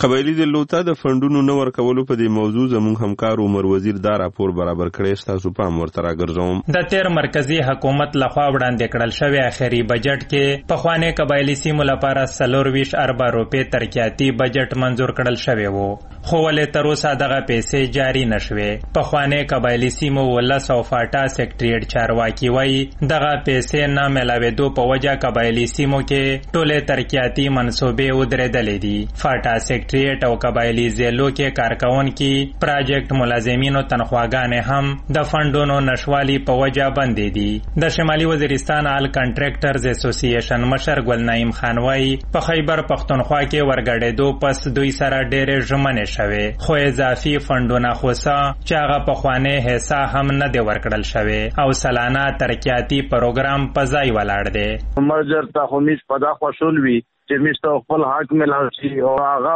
قبایلی د لوتا د فندونو نه ورکولو په دې موضوع زموږ همکار عمر وزیر دا راپور برابر کړی، تاسو پام ورته راګرځوم. د تیر مرکزی حکومت لخوا وړاندې کړل شوی اخري بجټ کې پخواني قبایلی سیمو لپاره څلور ویشت اربه روپۍ ترقیاتي بجټ منظور کړل شوی وو، خو ولې تر اوسه دغه پیسې جاری نشوې. پخواني قبایلی سیمو ولس او فاټا سیکریټریټ چارواکي وایي دغه پیسې نه ملاوېدو په وجه قبایلی سیمو کې ټولې ترقیاتي منصوبې ودرېدلې دي. فاټا سیکریټریټ او قبایلی ضلعو کې کارکونکي پراجیکټ ملازمینو تنخواګانې هم د فندونو نشوالي په وجه بندې دي. د شمالي وزیرستان آل کنټریکټرز اسوسییشن مشر ګل نعیم خان وایي په خیبر پښتونخوا کې ورګډېدو پس دوی سره ډېرې ژمنې شوې، خو اضافي فندونه خوسه چې هغه پخواني حصہ هم نه دی ورکړل شوی او سالانه ترقیاتي پروګرام په ځای ولاړ دی. مرجر ته همیش په دا خوشول وي چې مستو خپل حق ملاو شي او هغه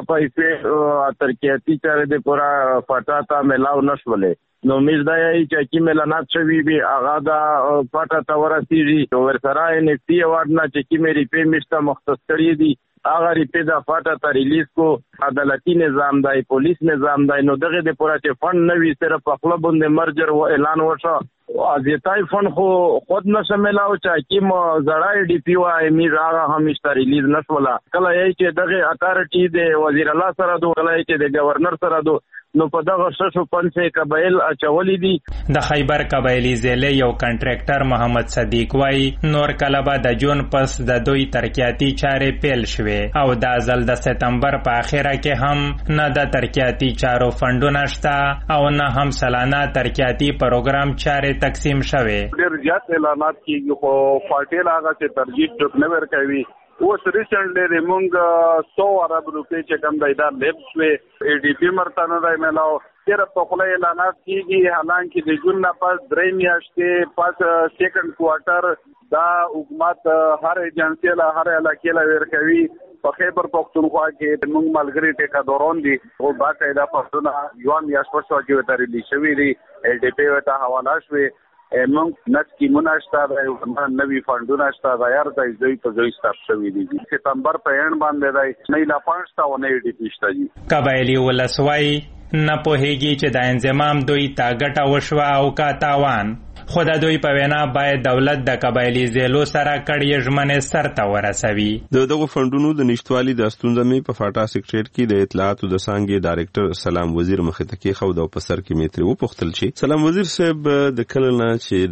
پیسې ترقیاتي چارې د پورا فاټا ته ملاو نشولې. نو میز دا یې چې کی ملانات شوی وي هغه دا فاټا ته ورسیږي او ورسره ان ایف ټي ایوارډ نه چې کی مې ریپې مشته مختص کړی دي هغه ریپې دا فاټا ته ریلیز کو. عدالتي نظام دی، پولیس نظام دی، نو دغه د پورا چې فند نوي صرف په خپل باندې مرجر و اعلان وشو ازیتای فند خو خود نشه ملاو چې کی مو زړای ډي پی واي میز هغه همیشه ریلیز نشولا. کله یې چې دغه اتارټي د وزیر الله سره دوه کله یې چې د گورنر سره دوه نو په دغه ششو پنځه قبایل اچولې دي. د خیبر قبایلی ضلع یو کنټریکټر محمد صدیق وایي نور کله به د جون پس د دوی ترقیاتي چارې پیل شوې او دا ځل د سپتمبر په اخره کې هم نه د ترقیاتي چارو فندونه شته او نه هم سالانه ترقیاتي پروګرام چارې تقسیم شوې. ډېر زیات اعلانات کیږي خو پارټي هغه چې ترجیح ټوک نه ورکوي. اوس ریسنټلی موږ سو ارب روپۍ چې کوم دی دا لیب شوې ای ډي پي مرته نه دی ملاو. ډېر په خوله اعلانات کیږي حالانکه د جون نه پس درې میاشتې پس سیکنډ کوارټر دا حکومت هر ایجنسی له هر علاقې له ورکوي. په خیبر پښتونخوا کې موږ ملګري ټیکا دوران دي او باقاعده پښتون یو میاشت پښتو کې وتري دي شوی دي ای ډي پي وته حواله شوې. موږ نت کی مناشتا د نوی فندونه شته د یار د ځای په ځای ستاپ شوی دي. سپتمبر په اند باندې دی نه لا پانشتا و نه ډي پي شته دي. قبایلی ولسوای نه پوهیږي چې د انضمام دوی تا ګټه وشوه او کا تاوان، خو د دوی په وینا باید دولت د قبایلی ضلعو سره کړي ژمنې سرته ورسوي. د دغو فندونو د نشټوالي د ستونزه مې په فاټا سیکریټریټ کې د اطلاعاتو د څانګې ډایرکټر سلام وزیر مخې ته کېښود او په سر کې مې ترې وپوښتل چې سلام وزیر صاحب د کله نه چې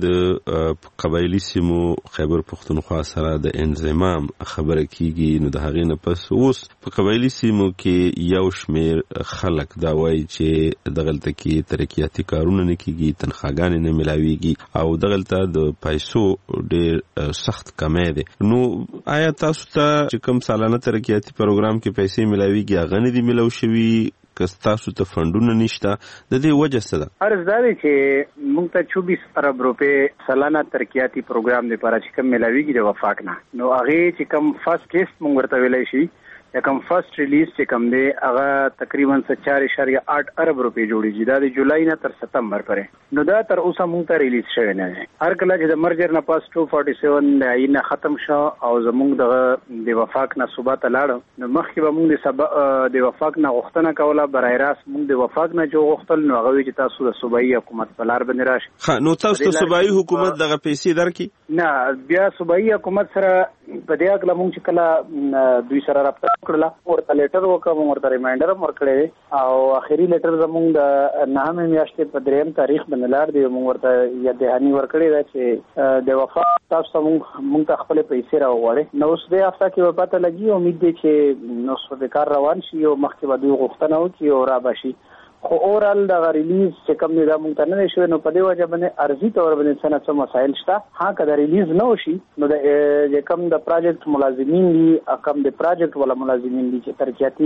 د قبایلی سیمو خیبر پښتونخوا سره د انضمام خبره کیږي نو د هغې نه پس اوس په قبایلی سیمو کې یو شمیر خلک دا وایي چې دغلته کې ترقیاتي کارونه نه کیږي، تنخواګانې نه ملاویږي او دغلته د پیسو ډېر سخت کمی دی. نو آیا تاسو ته چې کوم سالانه ترقیاتي پروګرام کې پیسې ملاویږي هغه نه دي ملاو شوي که تاسو ته فندونه نشته د دې وجه څه ده؟ عرض دا دی چې موږ ته چوبیس ارب روپۍ سالانه ترقیاتي پروګرام لپاره چې کوم ملاویږي د وفاق نه نو هغې چې کوم فرست لیست موږ ورته ویلی شي یا کوم فرست ریلیز چې کوم دی هغه تقریبا چار اشاریه آټ ارب روپۍ جوړیږي. دا د جولای نه تر ستمبر پورې نو دا تر اوسه موږ ته ریلیز شوی نه دی. هر کله چې د مرجر نه پاس ټو فورټي سیون د عین ختم شو او زموږ دغه د وفاق نه صوبه ته لاړو نو مخکې به موږ د سبا د وفاق نه غوښتنه کوله برای راست موږ د وفاق نه جو غوښتل نو هغه چې تاسو د صوبایي حکومت په لار باندې راشي. نو تاسو ته صوبایي حکومت دغه پیسې درکړي؟ نه بیا صوبایي حکومت سره په دې اړه موږ چې کله دوی سره رابطه وکړله ورته لیټر وکړم ورته ریمایندر هم ورکړی او اخري لیټر زموږ د نهمې میاشتې په دریم تاریخ باندې لاړ دی. موږ ورته یاد دهاني ورکړې ده چې د وفا تاسو ته موږ ته خپلې پیسې راوغواړئ. نو اوس دې هفته کې به پته لګي امید دی چې نو څه د کار روان شي او مخکې به دوی غوښتنه وکړي او رابه شي. خو اورال د ریلیز چې کوم دی دا مونږ ته نه شوی نو په دې وجه باندې ارزي تور باندې څه نه څه مسایل شته. ها که د ریلیز نه وشي نو د کوم د پروجیکټ ملازمین دي کوم د پروجیکټ ولا ملازمین دي چې ترقیاتي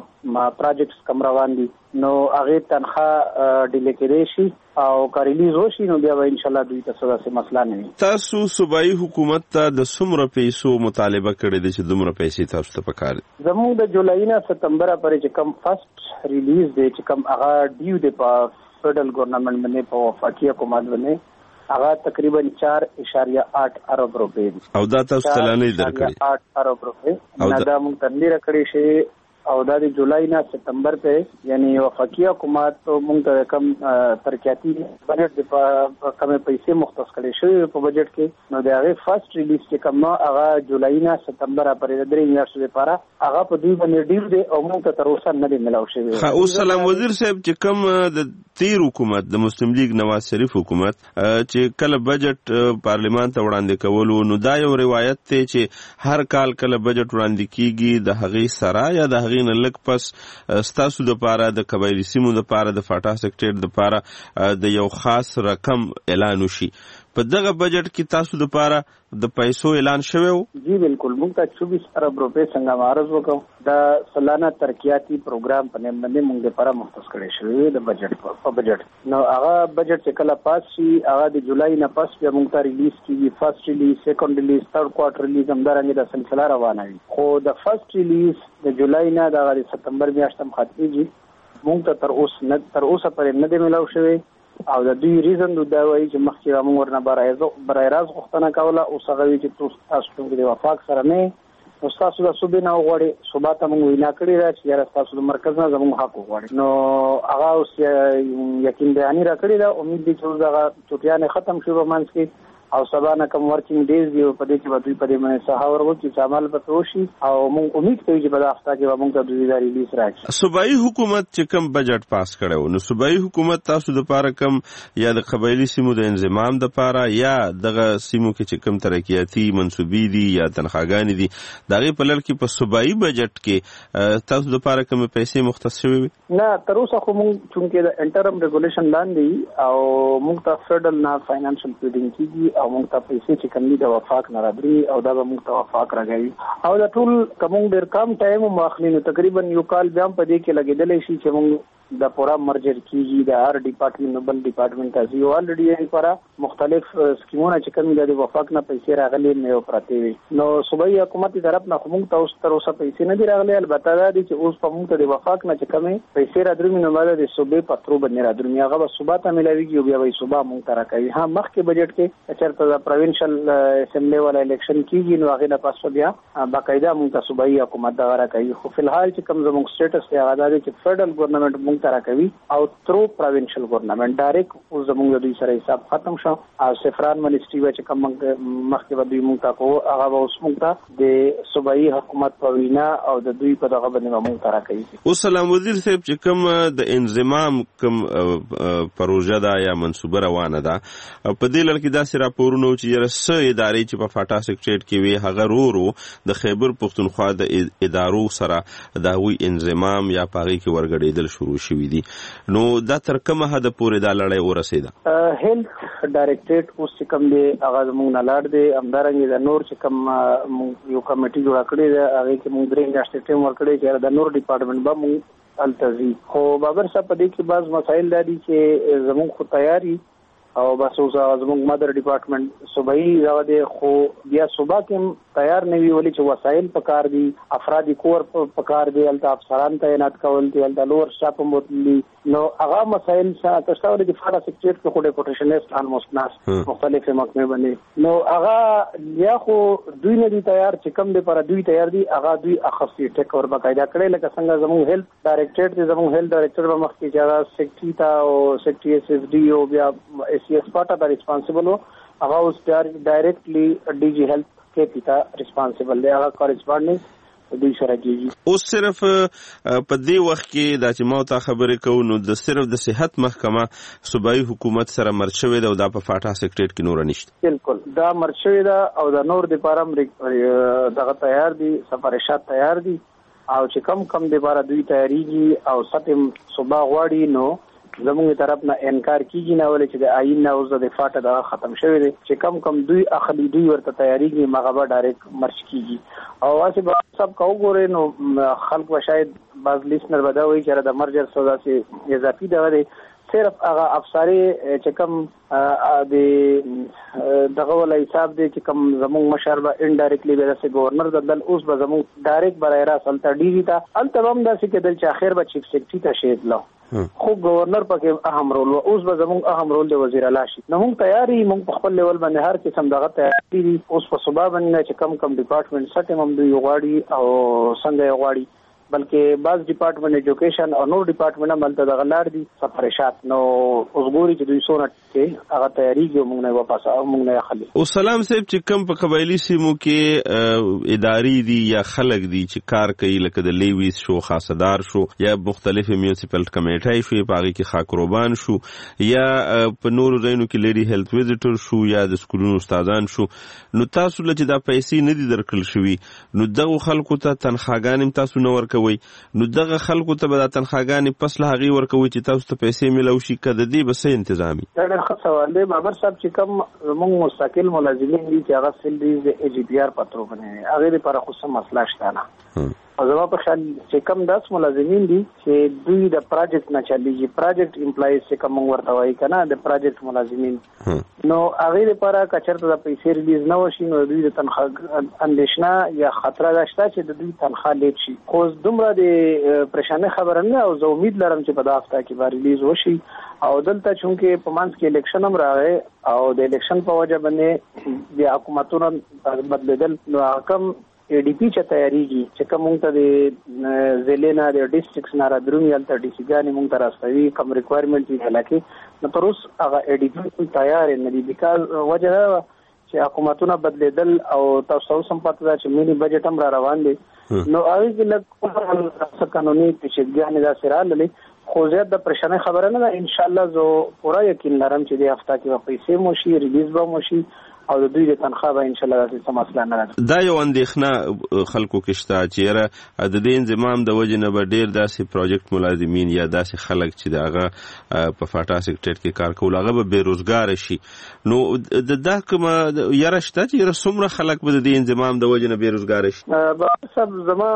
پروجیکټس کوم روان دي نو هغه تنخواه ډیلې کېدای شي او که ریلیز وشي نو بیا به ان شاء الله دوی ته څه مسله نه وي. تاسو صوبایي حکومت ته د څومره پیسو مطالبه کړې ده چې دومره پیسې تاسو ته پکار دي؟ زموږ د جولای نه ستمبر پورې چې کوم فرست ریلیز دی چې کوم هغه ډیو دی په فدرل ګورنمنت باندې په وفاقي حکومت باندې هغه تقریبا چار اشاریه آټ ارب روپۍ او دا تاسو سلانه درکړي آټ ارب روپۍ نه دا مونږ تندې راکړې شي او د جولای نه سپتمبر په یعنی وفاقي حکومت موږ ته کم ترقیاتي بجټ د کم پیسې مختص کړي شوی په بجټ کې نو د هغه فرست ریلیز چې کوم هغه جولای نه سپتمبر پورې د درې میاشتو لپاره هغه په دوی باندې ډیر دی او موږ ته تر اوسه نه دی ملاو شوی. خو سلام وزیر صاحب چې کوم د تیر حکومت د مسلم لیگ نواز شریف حکومت چې کله بجټ پارلیمان ته وړاندې کولو نو دا یو روایت دی چې هر کال کله بجټ وړاندې کیږي د هغې سره یا د هغې نه لږ پس ستاسو دپاره د قبایلي سیمو دپاره د فاټا سیکټریټ دپاره د یو خاص رقم اعلان وشي. په دغه بجټ کې تاسو دپاره د پیسو اعلان شوی و؟ جی بالکل موږ ته چوبیس ارب روپۍ څنګه عرض وکړو د سلانه ترقیاتي پروګرام په نوم باندې موږ لپاره مختص کړی شوی د بجټ په بجټ نو هغه بجټ چې کله پاس شي هغه د جولای نه پس بیا موږ ته ریلیز کیږي فرست ریلیز سیکنډ ریلیز تھرد کوارټر ریلیز همدارنګه د سلسله روانه وي خو د فرست ریلیز د جولای نه د سپتمبر میاشت هم ختمېږي موږ ته تر اوسه نه تر اوسه پرې نه دی ملاو شوی او د دوی ریزن دا وایي چې مخکې موږ ورنه برای راز غوښتنه کوله اوس هغه وایي چې تاسو د وفاق سره نه نو ستاسو د صوبې نه وغواړئ صوبا ته موږ وینا کړې ده چې یاره ستاسو د مرکز نه زموږ حق وغواړئ نو هغه اوس یقین بیاني راکړې ده امید دی چې اوس دغه چوټیانې ختم شي په منځ کې او سبا نه کوم ورکینګ ډیز دی په دې کې به دوی په دې باندې سهار وکړي چې عمل به وشي او موږ امید کوو چې په دغه هفته کې به موږ ته دوی دا ریلیز راکړي. صوبایي حکومت چې کوم بجټ پاس کړی نو صوبایي حکومت تاسو دپاره کوم یا د قبایلي سیمو د انضمام دپاره یا دغه سیمو کې چې کوم ترقیاتي منصوبې دي یا تنخواګانې دي د هغې په لړ کې په صوبایي بجټ کې تاسو دپاره کومې پیسې مختص شوې وي؟ نه تر اوسه خو موږ چونکې د انټرم ریګولیشن لاندې او موږ ته فیډرل نه فاینانشل فیډینګ کېږي او موږ ته پیسې چې کم دي د وفاق نه راځي او دا به موږ ته وفاق راغوي او دا ټول کوم ډېر کم ټایم مو اخلي نو تقریبا یو کال بیا هم په دې کې لګېدلی شي چې موږ د پورا مرجر کیږي د هر ډپارټمنټ بل ډپارټمنټ ته یو الریډي یې لپاره مختلف سکیمونه چې کوم د وفاق نه پیسې راغلي نه پراته وي نو صوبایي حکومت طرف نه موږ ته اوس تر اوسه پیسې نه دي راغلي البته دا دي چې اوس په موږ ته د وفاق نه چې کومې پیسې راځي نو ماده د صوبې پترو باندې راځي هغه به صوبا ته ملاويږي او بیا به صوبا موږ ته راکوي ها مخکې بجټ کې چېرته د پروینشل اسمبلی ولا الیکشن کیږي نو هغه نه پاس بیا باقاعده موږ ته صوبایي حکومت دا راکوي خو فلحال چې کوم زموږ سټیټس دی هغه دا چې فیډرل ګورنمنت موږ ته راکوي او ترو پروینشل ګورنمنت ډایرکټ اوس زموږ دوی سره حساب ختم شو او سفران منیسټري و چې کوم مخکې به دوی موږ ته کو هغه به اوس موږ ته د صوبایي حکومت په وینا او د دوی په دغه باندې موږ ته راکوي. اوس سلام وزیر صاحب چې کوم د انضمام کوم پروژه ده یا منصوبه روانه ده په دې لړ کې داسې راپورونه چې یاره څه ادارې چې په فاټا سیکټریټ کې وي هغه رو رو د خیبر پښتونخوا د ادارو سره د هغوی انضمام یا په هغې کې ورګډېدل شروع شوي دي نو دا تر کومه حده پورې دا لړۍ ورسېده؟ هیلث ډایرکټریټ اوس چې کوم دی هغه زموږ نه لاړ دی همدارنګه د نور چې کوم یو کمیټي جوړه کړې ده هغې کې موږ درې میاشتې ټیم ورکړی چې د نور ډپارټمنټ به موږ هلته ځي خو بابر صاحب په دې کې بعض مسایل دا دي چې زموږ خو تیاري او بس اوس زموږ مدر ډپارټمنټ صوبایي هغه دی خو بیا صوبا کې تیار نه وي ولې چې وسایل پکار دي افرادي کور پکار دي هلته افسران تعینات کول دي هلته لور سټاف هم بوتلي نو هغه مسایل تاسو د فاټا سیکټریټ کې خو ډیپوټیشنست الموست ناس مختلفه محکمې باندې نو هغه یا خو دوی نه دي تیار چې کم دي پر دوی تیار دي هغه دوی اخصي ټیک اور باقاعده کړي لکه څنګه زموږ هیلث ډایرکټریټ دی زموږ هیلث ډایرکټر به مخکې چې هغه سیکټري تا او سیکټري ایس ایس ډي او بیا سی ایس پاټا دا ریسپانسیبل هو هغه اوس ډایرکټلی ډي جی هیلث کې پیتا ریسپانسیبل دی هغه کورسپونډنس دوی سره کېږي. اوس صرف په دې وخت کې دا چې ما ته خبرې کوو نو د صرف د صحت محکمه صوبایي حکومت سره مرج شوې ده او دا په فاټا سیکټریټ کې نوره نشته. بالکل دا مرج شوې ده او د نور دپاره هم دغه تیار دي سفارشات تیار دي او چې کم کم دپاره دوی تیاریږي او سطح صوبا غواړي نو زموږ طرف نه انکار کیږي نه ولې چې د آئین نه اوس د فاټا دا ختم شوی دی چې کم کم دوی اخلي دوی ورته تیاریږي مغه ډایرکټ مرچ کیږي او واسه به سب کو ګورې نو خلک به شاید بعض لیسنر به دا وایي چې د مرجر سودا سي اضافي دغه دی صرف هغه افسری چې کوم د دغه ول حساب دی چې کوم زموږ مشر به انډایرکټلی به د گورنر دل اوس به زموږ ډایرکټ برای را سلطه ډیری تا الته هم داسې کېدل چې اخر به چیف سیکرټری ته شهید لا خو گورنر پکې اهم رول او اوس به زموږ اهم رول دی وزیر اعلی شي نو موږ تیاری موږ په خپل لیول باندې هر قسم دغه تیاری دي اوس په صوبا باندې چې کم کم ډپارټمنټ سټیم هم دوی غواړي او څنګه غواړي بلکې بعض ډپارټمنټ ایجوکیشن او نور ډپارټمنټ عملته د غلار دي سفرشات نو اوسګوري چې دوی سونه کې هغه تیاریږي موږ نه واپس او موږ نه خلی. او سلام صاحب چې کوم په قبایلی سیمو کې اداري دي یا خلک دي چې کار کوي لکه د لیویس شو خاصدار شو یا مختلف میونسپل کمیټای شو پاغي کې خاکروبان شو یا په نورو ځایونو کې لیډي هیلث ویزیټر شو یا د سکولونو استادان شو نو تاسو لچې دا پیسې نه دي درکړل شوي نو دغه خلکو ته تنخواګانې تاسو نه ورکوي نو دغه خلکو ته به د تنخواګانې پس له هغې ورکوي چې تاسو ته پیسې ملو شي که د دې به څه انتظامي؟ دا ډېر ښه سوال دی بابر صاحب چې کوم زموږ مستقل ملازمین دي چې هغه سیلریز د ای جی پی آر په تور باندې هغې لپاره خو څه مسله شته نه او زما په خیال چې کوم داس ملازمین دي چې دوی د پروجیکټ نه چلیږي پروجیکټ امپلایز چې کوم ورته وایي که نه د پروجیکټ ملازمین نو هغې لپاره که چېرته د پیسې ریلیز نه وشي نو دوی د تنخوا اندېښنه یا خطره دا شته چې د دوی تنخوا لیټ شي خو دومره د پریشانۍ خبره نه او زه امید لرم چې په دا هفته کې به ریلیز وشي او دلته چونکې په منځ کې الیکشن هم راغی او د الیکشن په وجه باندې د حکومتونو بدلېدل نو کم ای ډي پی چې تیاریږي چې کوم موږ ته د ضلع نه د ډسټرکټس نه را درومي هلته ډي سي ګانې موږ ته راستوي کوم ریکوایرمنټ وي حالکې نو تر اوس هغه ای ډي پی تیار نه دي بیکاز وجه دا وه چې حکومتونه بدلېدل او تاسو اوس هم پته ده چې مینی بجټ هم را روان دی نو هغې کې لږ څه قانوني پیچیدګیانې داسې راغللې خو زیات د پریشانۍ خبره نه ده انشاءالله زه پوره یقین لرم چې دې هفته کې به پیسې مو شي ریلیز به مو شي او د دوی د تنخوا به انشاءالله داسې څه مسله نه ده. دا یو اندېښنه خلکو کې شته چې یاره د دې انضمام د وجې نه به ډېر داسې پروجیکټ ملازمین یا داسې خلک چې د هغه په فاټا سیکټریټ کې کار کول هغه به بېروزګاره شي نو د دا کومه یاره شته چې یاره څومره خلک به د دې انضمام د وجې نه بېروزګاره شي؟ بابا صاحب زما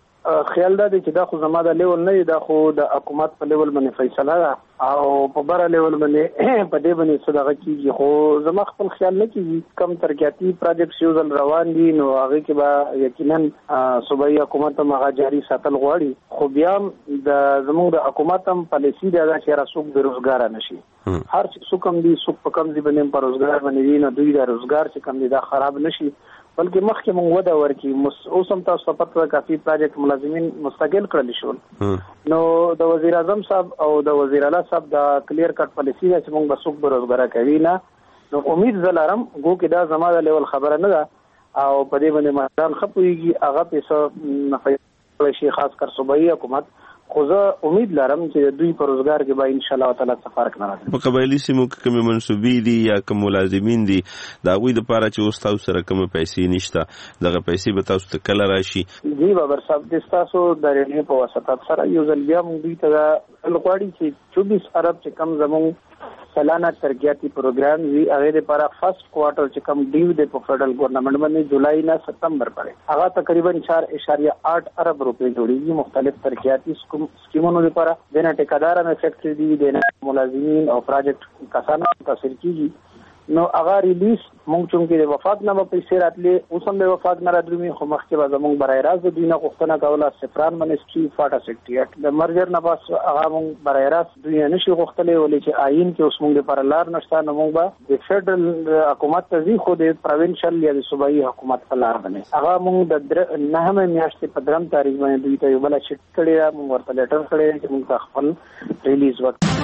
خیال دا دی چې دا خو زما د لیول نه دی دا خو د حکومت په لیول باندې فیصله ده او په بره لیول باندې په دې باندې څه دغه کېږي خو زما خپل خیال نه کېږي کم ترقیاتي پروجیکټس یو ځل روان دي نو هغې کې به یقینا صوبایي حکومت هم هغه جاري ساتل غواړي خو بیا هم د زموږ د حکومت هم پالیسي دا ده چې یاره څوک بېروزګاره نه شي هر څوک هم دي څوک په کم ځای باندې هم په روزګار باندې دي نو دوی د روزګار چې کم دي دا خراب نه شي بلکې مخکې موږ وده ورکړي اوس هم تاسو ته پته ده کافي پروجیکټ ملازمین مستقل کړلی شول نو د وزیر اعظم صاحب او د وزیر اعلی صاحب د کلیر کټ پالیسي ده چې موږ به څوک بېروزګاره کوي نه نو امید زه لرم ګو کې دا زما د لیول خبره نه ده او په دې باندې مشران ښه پوهېږي هغه پیسه نه فیصله شي خاص کر صوبایي حکومت خو زه امید لرم چې دوی په روزګار کې به انشاءالله تعالی څه فرق نه راځي. په قبایلي سیمو کې کومې منصوبې دي یا کوم ملازمین دي د هغوی دپاره چې اوس تاسو سره کومه پیسې نشته دغه پیسې به تاسو ته کله راشي؟ جی بابر صاحب د ستاسو د ریډیو په واسطه سره یو ځل بیا موږ دوی ته غواړي چې چوبیس ارب چې کم زموږ سالانه ترقیاتي پروګرام وي هغې دپاره فرست کوارټر چې کم ډیو دی په فیډرل ګورنمنټ باندې جولای نه ستمبر پورې هغه تقریبا چار اشاریه آټ ارب روپۍ جوړېږي مختلف ترقیاتي سکیمونو لپاره دنه ټیکادارانو فیکټري دي دنه ملازمین او پروجیکټ کسانو تاثیر کیږي نو هغه ریلیز مونږ چونکې د وفاق نه به پیسې راتلې اوس هم د وفاق نه رادرومي خو مخکې به زمونږ برای راست د دوی نه غوښتنه کوله سفران منسټري فاټا سیکټریټ د مرجر نه پس هغه مونږ برای راست دوی نه شي غوښتلی ولې چې آیین کې اوس مونږ لپاره لار نشته نو مونږ به د فیډرل حکومت ته ځي خو د پروینشل یا د صوبایي حکومت په لار باندې هغه مونږ د نهمې میاشتې په درم تاریخ باندې دوی ته یو بله چټ کړې ده مونږ ورته لیټر کړی چې مونږ ته خپل ریلیز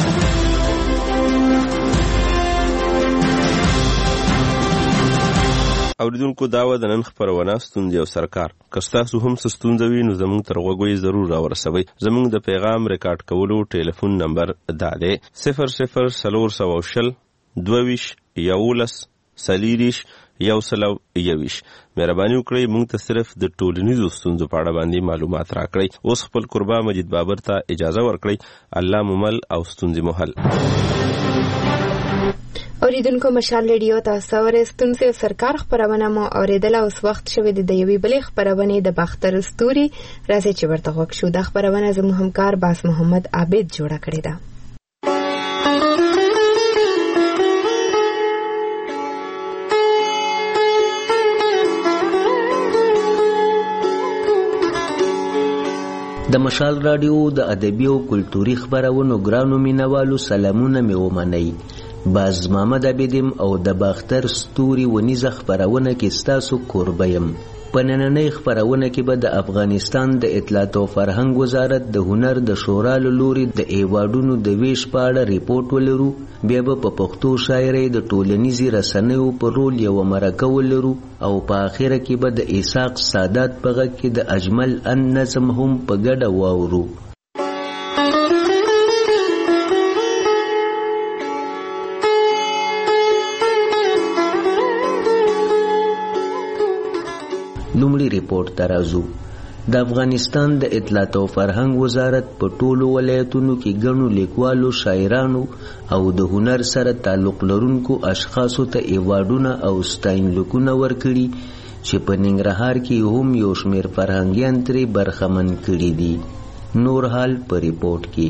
وکړي. اوریدونکو دا وه د نن خپرونه ستونزې او سرکار که ستاسو هم څه ستونزه وي نو زموږ تر غوږو یې ضرور راورسوئ زموږ د پیغام ریکارډ کولو ټلیفون نمبر دا دی صفر صفر څلور سوه شل دوه ویشت یولس څلېرویشت یو سل او یوویشت مهرباني وکړئ موږ ته صرف د ټولنیزو ستونزو په اړه باندې معلومات راکړئ. اوس خپل قربا مجید بابر ته اجازه ورکړئ. الله مو مل او ستونزې مو حل. اوریدونکو مشال ریډیو تاسو ورې ستونزې او سرکار خبرونه مو اوریدله اوس وخت شوی د یوې بلې خبرونې د باختر ستوري راځي چې ورته غوږ شو. دا خبرونه زموږ همکار باس محمد عابد جوړه کړې ده. د مشال رادیو د ادبي او کلتوري خبرونو ګرانو مینوالو سلامونه مې ومنئ. باز محمد عابدم او د باختر ستوري ونیزه خبرونه کې ستاسو کوربه یم. په نننۍ خپرونه کې به د افغانستان د اطلاعات او فرهنګ وزارت د هنر د شورا له لوري د ایوارډونو د ویش په اړه ریپورت ولرو. بیا به په پښتو شاعرۍ د ټولنیزې رسنیو په رول یوه مرکه ولرو او په آخره کې به د اسحاق سادات په غږ کې د اجمل ان نظم هم په ګډه واورو. لومړی ریپورت ته راځو. د افغانستان د اطلاعات او فرهنګ وزارت په ټولو ولایتونو کې ګڼو لیکوالو، شاعرانو او د هنر سره تعلق لرونکو اشخاصو ته ایوارډونه او ستاینلیکونه ورکړي چې په ننګرهار کې هم یو شمېر فرهنګیان ترې برخمن کړي دي. نور حال په ریپورت کې.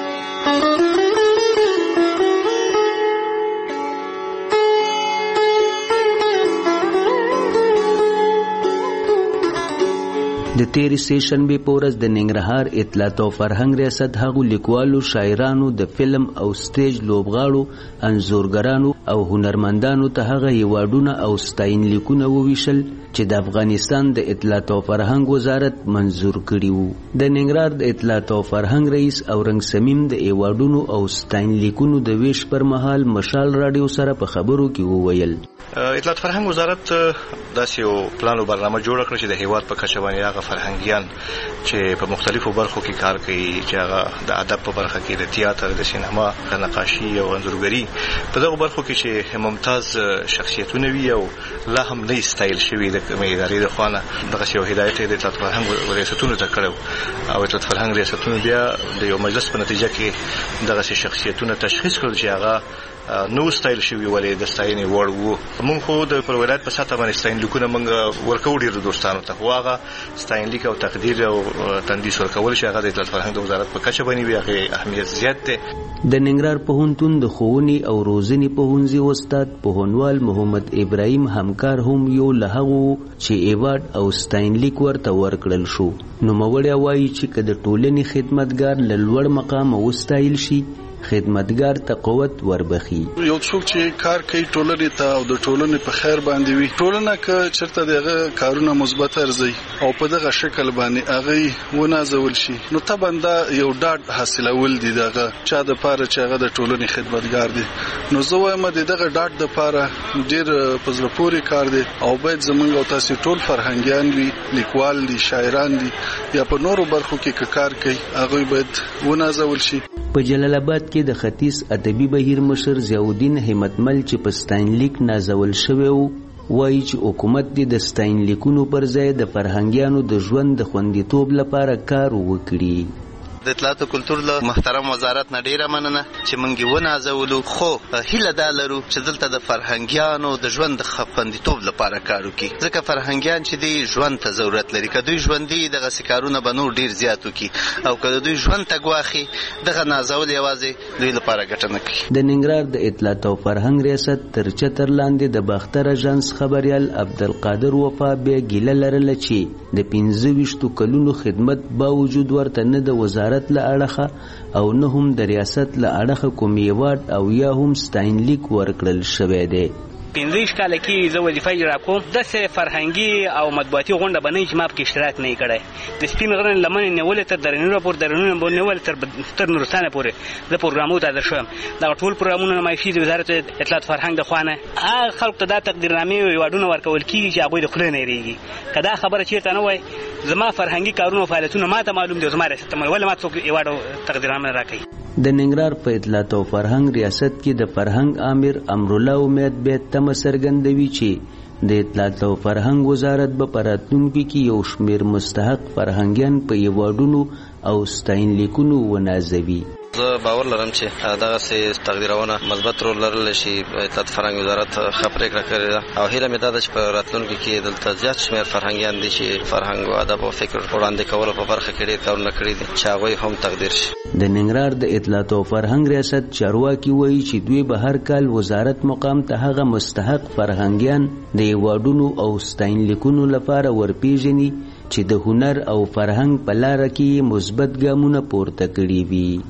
د تیرې سې شنبې په ورځ د ننګرهار اطلاعات او فرهنګ ریاست هغو لیکوالو، شاعرانو، د فلم او سټیج لوبغاړو، انځورګرانو او هنرمندانو ته هغه ایوارډونه او ستاینلیکونه وویشل چې د افغانستان د اطلاعات او فرهنګ وزارت منظور کړي وو. د ننګرهار د اطلاعات او فرهنګ رئیس اورنګ سمیم د ایوارډونو او ستاینلیکونو د ویش پر مهال مشال راډیو سره په خبرو کې وویل: اطلاعات فرهنګ وزارت داسې یو پلان او برنامه جوړ کړ چې د هیواد په کچه باندې هغه فرهنګیان چې په مختلفو برخو کې کار کوي، چې هغه د ادب په برخه کې، د تیاتر، د سینما، د نقاشي او انځورګري، په دغه برخو کې چې ممتاز شخصیتونه وي او لا هم نه استایل شوي د معیاري د خوانه، دغه یو هدایت د اطلاعات فرهنګ ریاستونو ته کړو او اطلاعات فرهنګ ریاستونو بیا د یو مجلس په نتیجه کې دغه شخصیتونه تشخیص کړل چې هغه نو ستایل شوی ولې د ستاینې وړ وو. موږ خو د پر ولایت په ساته باندې ستاینلیکونه موږ ورکو ډیر دوستانو ته، واغه ستاینلیک او تقدیر او تندیس ورکول چې هغه د اطلاعات فرهنګ د وزارت په کچه باندې وي اهمیت زیات دی. د ننګرهار پوهنتون د ښوونې او روزنې پوهنځي استاد پوهنوال محمد ابراهیم همکار هم یو له هغو چې ایوارډ او ستاینلیک ورته ورکړل شو. نوموړی وایي چې که د ټولنې خدمتګار له لوړ مقامه وستایل شي، خدمتګار ته قوت وربخي. یو څوک چې کار کوي ټولنې ته او د ټولنې په خیر باندې وي، ټولنه که چېرته دغه کارونه مثبت ارزي او په دغه شکل باندې هغه ونازول شي، نو طبعا دا یو ډاډ حاصلول دي دغه چا د پاره چې هغه د ټولنې خدمتګار دي. نو زه وایم د دغه ډاډ د پاره ډیر په زړه پورې کار دی او باید زمونږ او تاسو ټول فرهنګیان وي، لیکوال دي، شاعران دي یا په نورو برخو کې کار کوي، هغه باید ونازول شي. په جلال آباد کې د ختیځ ادبي بهیر مشر ضیاءالدین همتمل چې په ستاینلیک نازول شوی وو وایي چې حکومت دې د ستاینلیکونو پر ځای د فرهنګیانو د ژوند د خوندیتوب لپاره کار وکړي. د اطلاعات او کلتور له محترم وزارت نه ډیره مننه چې موږ یې ونازولو، خو هیله دا لرو چې دلته د فرهنګیانو د ژوند د خوندیتوب لپاره کار وکړي، ځکه فرهنګیان چې دی ژوند ته ضرورت لري. که دوی ژوندي دغسې کارونه به نور ډیر زیات وکړي او که دوی ژوند ته ګواښي، دغه نازول یوازې دوی لپاره ګټه نه کوي. د ننګرهار د اطلاعات او فرهنګ ریاست تر چتر لاندې د باختر اژانس خبریال عبدالقادر وفا بیا ګیله لرله چې د پنځه ویشتو کلونو خدمت باوجود ورته نه د وزارت له اړخه او نه هم د ریاست له اړخه کوم ایوارډ او یا هم ستاینلیک ورکړل شوی دی. پنځه کال کې زه وظیفه اجرا کوم، داسې فرهنګي او مطبوعاتي غونډه به نه چې ما پکې اشتراک نه کړی. د سپین غرن لمنې نیولې تر درنونو پورې، درنونو نیولې تر تر نورستانه پورې د پروګرامونو ته در شوم. دغه ټول پروګرامونه نمایشي د وزارت اطلاعات فرهنګ د خوا نه هغه خلکو ته دا تقدیرنامې او ایوارډونه ورکول کېږي چې هغوی د خولې نه هېرېږي. که دا خبره چېرته نه وای، زما فرهنګي کارونه او فعالیتونه ما ته معلوم دي، زما ریاست ته ولې ما څوک ایوارډ او تقدیرنامه نه راکوي. د ننګرهار په اطلاعات او فرهنګ ریاست کې د فرهنګ امیر امرالله امید بیا تمه څرګندوي چې د اطلاعات او فرهنګ وزارت به په راتلونکي کې یو شمېر مستحق فرهنګیان په ایوارډونو او ستاینلیکونو ونازوي. زه باور لرم چې دغسې تقدیرونه مثبت رول لرلی شي. اطلاعات فرهنګ وزارت ښه پرېکړه کړې ده او هیله مې دا ده چې په راتلونکي کې دلته زیات شمېر فرهنګیان دي چې فرهنګ او ادب او فکر وړاندې کولو په برخه کې ډېر کارونه کړي دي چې هغوی هم تقدیر شي. د ننګرهار د اطلاعات او فرهنګ ریاست چارواکي وایي چې دوی به هر کال وزارت مقام ته هغه مستحق فرهنګیان د ایوارډونو او ستاینلیکونو لپاره ورپېژني چې د هنر او فرهنګ په لاره کې مثبت ګامونه پورته کړي وي.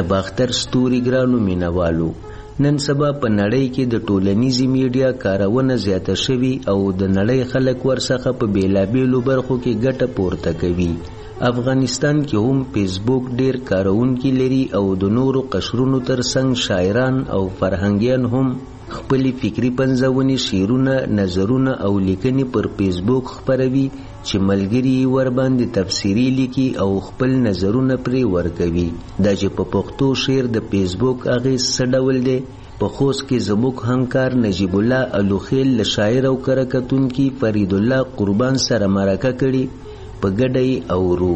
د باختر ستوري ګرانو مینوالو، نن سبا په نړۍ کې د ټولنیزي میډیا کارونه زیاته شوي او د نړۍ خلک ورڅخه په بیلابیلو برخو کې ګټه پورته کوي. افغانستان کې هم فیسبوک ډیر کارونکي لري او د نورو قشرونو ترڅنګ شاعران او فرهنګیان هم خپل فکری پنځونی شعرونه، نظرونه او لیکنې پر فیسبوک خپروي چې ملګری ور باندې تفسیری لیکي او خپل نظرونه پرې ورکوي. دا چې په پښتو شعر د فیسبوک اغیز څه ډول دی، په خوست کې زموږ همکار نجیب الله الوخیل له شاعر او کرکټونکي فرید الله قربان سره مرکه کړي په ګډه اورو.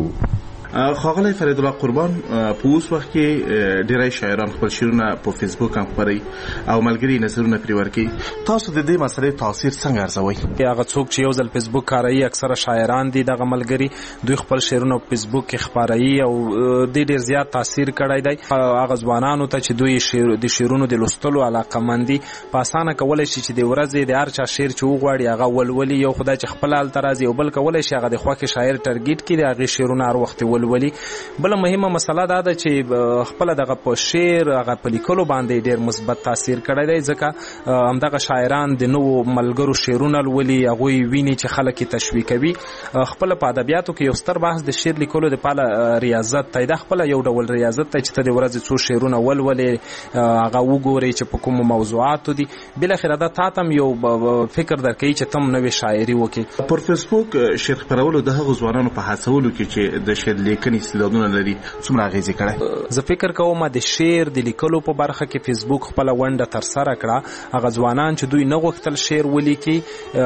خاغلی فرید الله قربان، په اوس وخت کې ډیری شاعران خپل شعرونه په فیسبوک هم خپروي او ملګري نظرونه پرې ورکوي. تاسو د دې مسلې تاثیر څنګه ارزوئ؟ هغه څوک چې یو ځل فیسبوک کاروي، اکثره شاعران دي دغه ملګري، دوی خپل شعرونه په فیسبوک کې خپروي او د ډیر زیات تاثیر کړی دی. هغه ځوانانو ته چې دوی شعر د شعرونو د لوستلو علاقه‌مندي په اسانه کولای شي چې د ورځې د هر چا شعر چې وغواړي هغه ولولي. یو خدای چې خپل حالت راځي او بل کولای شي هغه د خوښ شاعر ټارګټ کړي، هغه شعرونه هر وخت ولولي. بل مهمه مسله دا ده چې خپل دغه په شعر هغه په لیکلو باندې ډیر مثبت تاثیر کړی دی، ځکه همدغه شاعران د نوو ملګرو شعرونه لولي، هغه ویني چې خلک تشویقوي. خپل په ادبیاتو کې یو ستر بحث د شعر لیکلو د پاله ریاضت دی. دا خپل یو ډول ریاضت دی چې ته د ورځې څو شعرونه ولولې، هغه وګوري چې په کوم موضوعاتو دي. بل اخر دا تاسو یو فکر درکوي چې تم نوې شاعري وکړي. پر فیسبوک شعر خپرولو د هغو ځوانانو په هڅولو کې چې د شعر لیکنې استعدادونه لري څومره اغیزه کړه؟ زه فکر کوم د شعر د لیکلو په برخه کې فیسبوک خپل ونډه تر سره کړه. هغه ځوانان چې دوی نه غوښتل شعر ولیکي،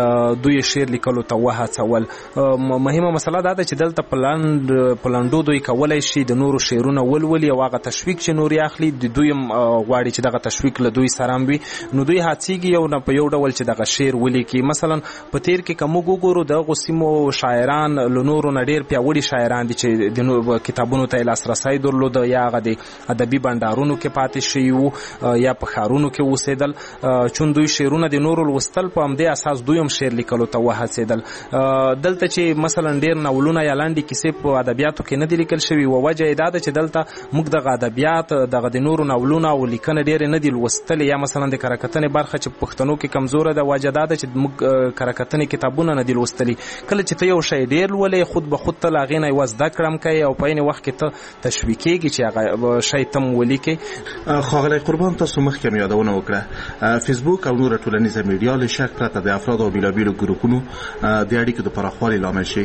دوی شعر لیکلو ته وهڅول. مهمه مسله دا ده چې دلته پلاند پلاندو دوی کولای شي د نورو شعرونه ولولي او هغه تشویق چې نور اخلي، د دوی غواړي چې دغه تشویق له دوی سره وي، نو دوی هڅيږي یو نه په یو ډول چې دغه شعر ولیکي. مثلا په تیر کې کوم وګورو دغه سیمو شاعران له نورو نه ډیر پیاوړي شاعران دي چې د کتابونو ته لاسرسی درلود، یا هغه د ادبي بندارونو کې پاتې شوي وو یا په ښارونو کې اوسېدل، چون دوی شعرونه د نورو لوستل، په همدې اساس دوی هم شعر لیکلو ته وهڅېدل. دلته چې مثلا ډیر ناولونه یا لنډې کیسې په ادبیاتو کې نه دي لیکل شوي، و وجه یې دا ده چې دلته موږ دغه ادبیات دغه د نورو ناولونه او لیکنه ډېرې نه دي لوستلې، یا مثلا د کرکټنې برخه چې په پښتنو کې کمزوره ده، وجه دا ده چې موږ کرکټنې کتابونه نه دي لوستلي. کله چې ته یو شی ډیر لولې، خود به خود ته له هغې نه یوه زده کړه کوي او په عین وخت کې ته تشویقېږي چې هغه شی تم ولیکي. خاغلی قربان، تاسو مخکې مې یادونه وکړه فیسبوک او نور ټولنیزه میډیا له شک پرته د افرادو او بیلابیلو ګروپونو د اړیکو د پراخوالي لامل شي.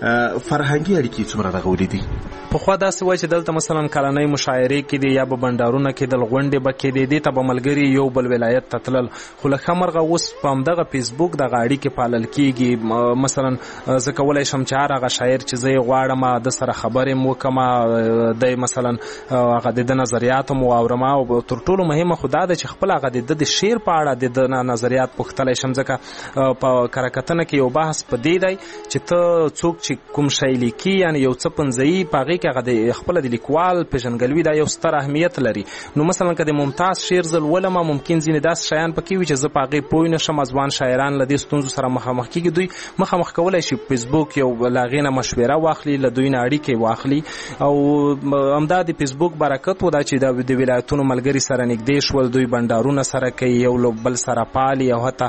فرهنګي اړیکې څومره رغولې دي؟ پخوا داسې وایي چې دلته مثلا کلنۍ مشاعرې کېدې یا به بنډارونه کېدل، غونډې به کېدې، دې ته به ملګري یو بل ولایت ته تلل. خو له ښه مرغه اوس په همدغه فیسبوک دغه اړیکې پالل کېږي. مثلا زه کولی شم چې هر هغه شاعر چې زه یې غواړم د سره خبرې م وکړم، د مثلا هغه د نظریات مو اورم، او تر ټولو مهمه خو دا ده چې خپل هغه د شعر په اړه د نظریات پوښتلی شم، ځکه په کرکټنه کې یو بحث په دې دی چې ته څوک چې کوم شی لیکي، یعنی یو څه پنځوي، په هغې کې هغه د خپل د لیکوال پېژندګلوي دا یو ستر اهمیت لري. نو مثلا که د ممتاز شعر زه لولم، ممکن ځینې داسې شیان پکې وي چې زه په هغې پوه نه شم. ځوان شاعران له دې ستونزو سره مخامخ کېږي، دوی مخامخ کولی شي فیسبوک یو له هغې نه مشوره واخلي، له دوی نه اړیکې واخلي. او همدا د فیسبوک برکت و دا چې د ولایتونو ملګري سره نږدې شول، دوی بنډارونه سره کوي، یو له بل سره پالي، او حتی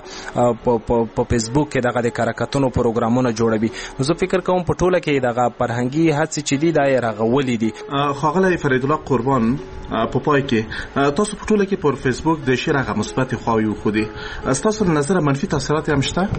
په فیسبوک کې دغه د کرکټونو پروګرامونه جوړوي. نو زه فکر کوم په ټوله کې دغه فرهنګي هڅې چې دي دا یې رغولې دي. ښاغلی فرید الله قربان، په پای کې تاسو په ټوله کې پر فیسبوک د شعر هغه مثبتې خواوې وښودې، ستاسو له نظره منفي تاثیرات هم شته؟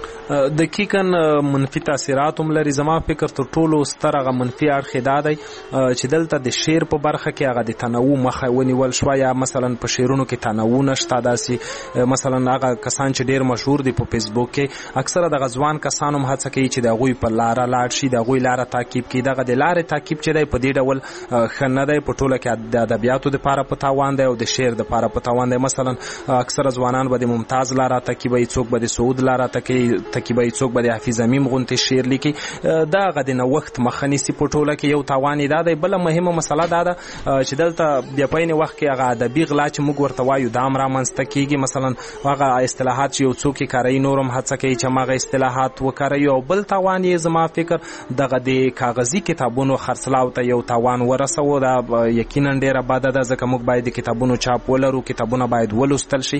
دقیقاً منفي تاثیرات هم لري. زما فکر تر ټولو ستر هغه منفي اړخ دا دی چې دلته د شعر په برخه کې هغه د تنوع مخه ونیول شوه، یا مثلا په شعرونو کې تنوع نشته. داسې مثلا هغه کسان چې ډیر مشهور دي په فیسبوک کې، اکثره دغه ځوان کسان هم هڅه کوي چې د هغوی په لاره لاړ شي، د هغوی لاره تعقیب کړي. دغه د لارې تعقیب چې دی په دې ډول ښه نه دی. په ټوله کې د ادبیاتو دپاره په تاوان دی او د شعر دپاره په تاوان دی. مثلا اکثره ځوانان به د ممتاز لاره تعقیبوي، څوک به د سعود لاره تعقیبوي، تکیبه څوک به د حفیظ امیم غونتې شعر لیکي دا غد نه وخت مخنیسی په ټوله کې یو تاوان دا دی. بل مهمه مسله دا ده چې دلته بیا په وخت کې هغه ادبي غلا چې موږ ورته وایو دا هم رامنځته کیږي. مثلا هغه اصطلاحات چې یو څوک کاروي نورم هڅه کوي چې هغه اصطلاحات وکاروي. او بل تاوان یې زما فکر دغه د کاغذي کتابونو خرڅلاو ته یو تاوان ورسوه. دا یقینا ډیره بده ده ځکه موږ باید د کتابونو چاپ ولرو، کتابونه باید ولوستل شي.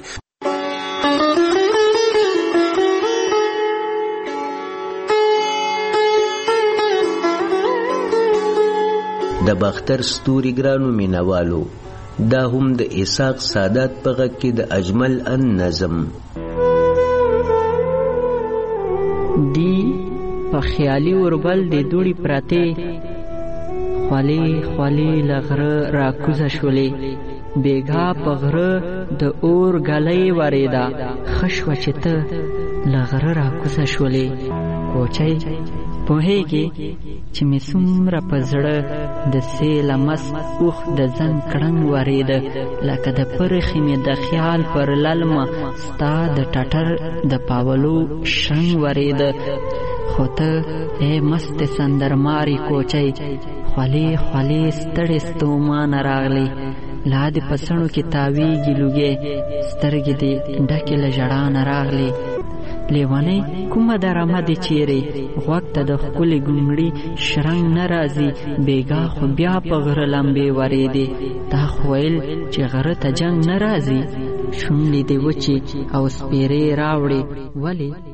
د باختر ستوري ګرانو مینوالو، دا هم د اسحاق سادات په غږ کې د اجمل ان نظم دی په خیالي اوربل د دوړي پراته خولې خولې لغره را کوزه شولې بیګا په غره د اور غلې وریدا خشوه چې ته لغره را کوزه شولې کوچي پوهېږي چې مې څومره په زړه د سیله مس اوښ د زنګ کړنګ ورېده لکه د پرخې مې د خیال پر للمه ستا د ټټر د پاولو شرنګ ورېده. خو ته ای مست سندرماري کوچی خولې خولې ستړې ستومانه راغلی لا دې په څڼو کې تاویږي لوګې سترګې دې ډکې له ژړا نه راغلې. لیونی کومه درمه دې چیرې غوږ ته د ښکلې ګونګړي شرنګ نه راځي بیګا خو بیا په غره لمبې ورېدې. تا خو ویل چې غره ته جنګ نه راځي شونډې دې وچې او سپېرې راوړې ولې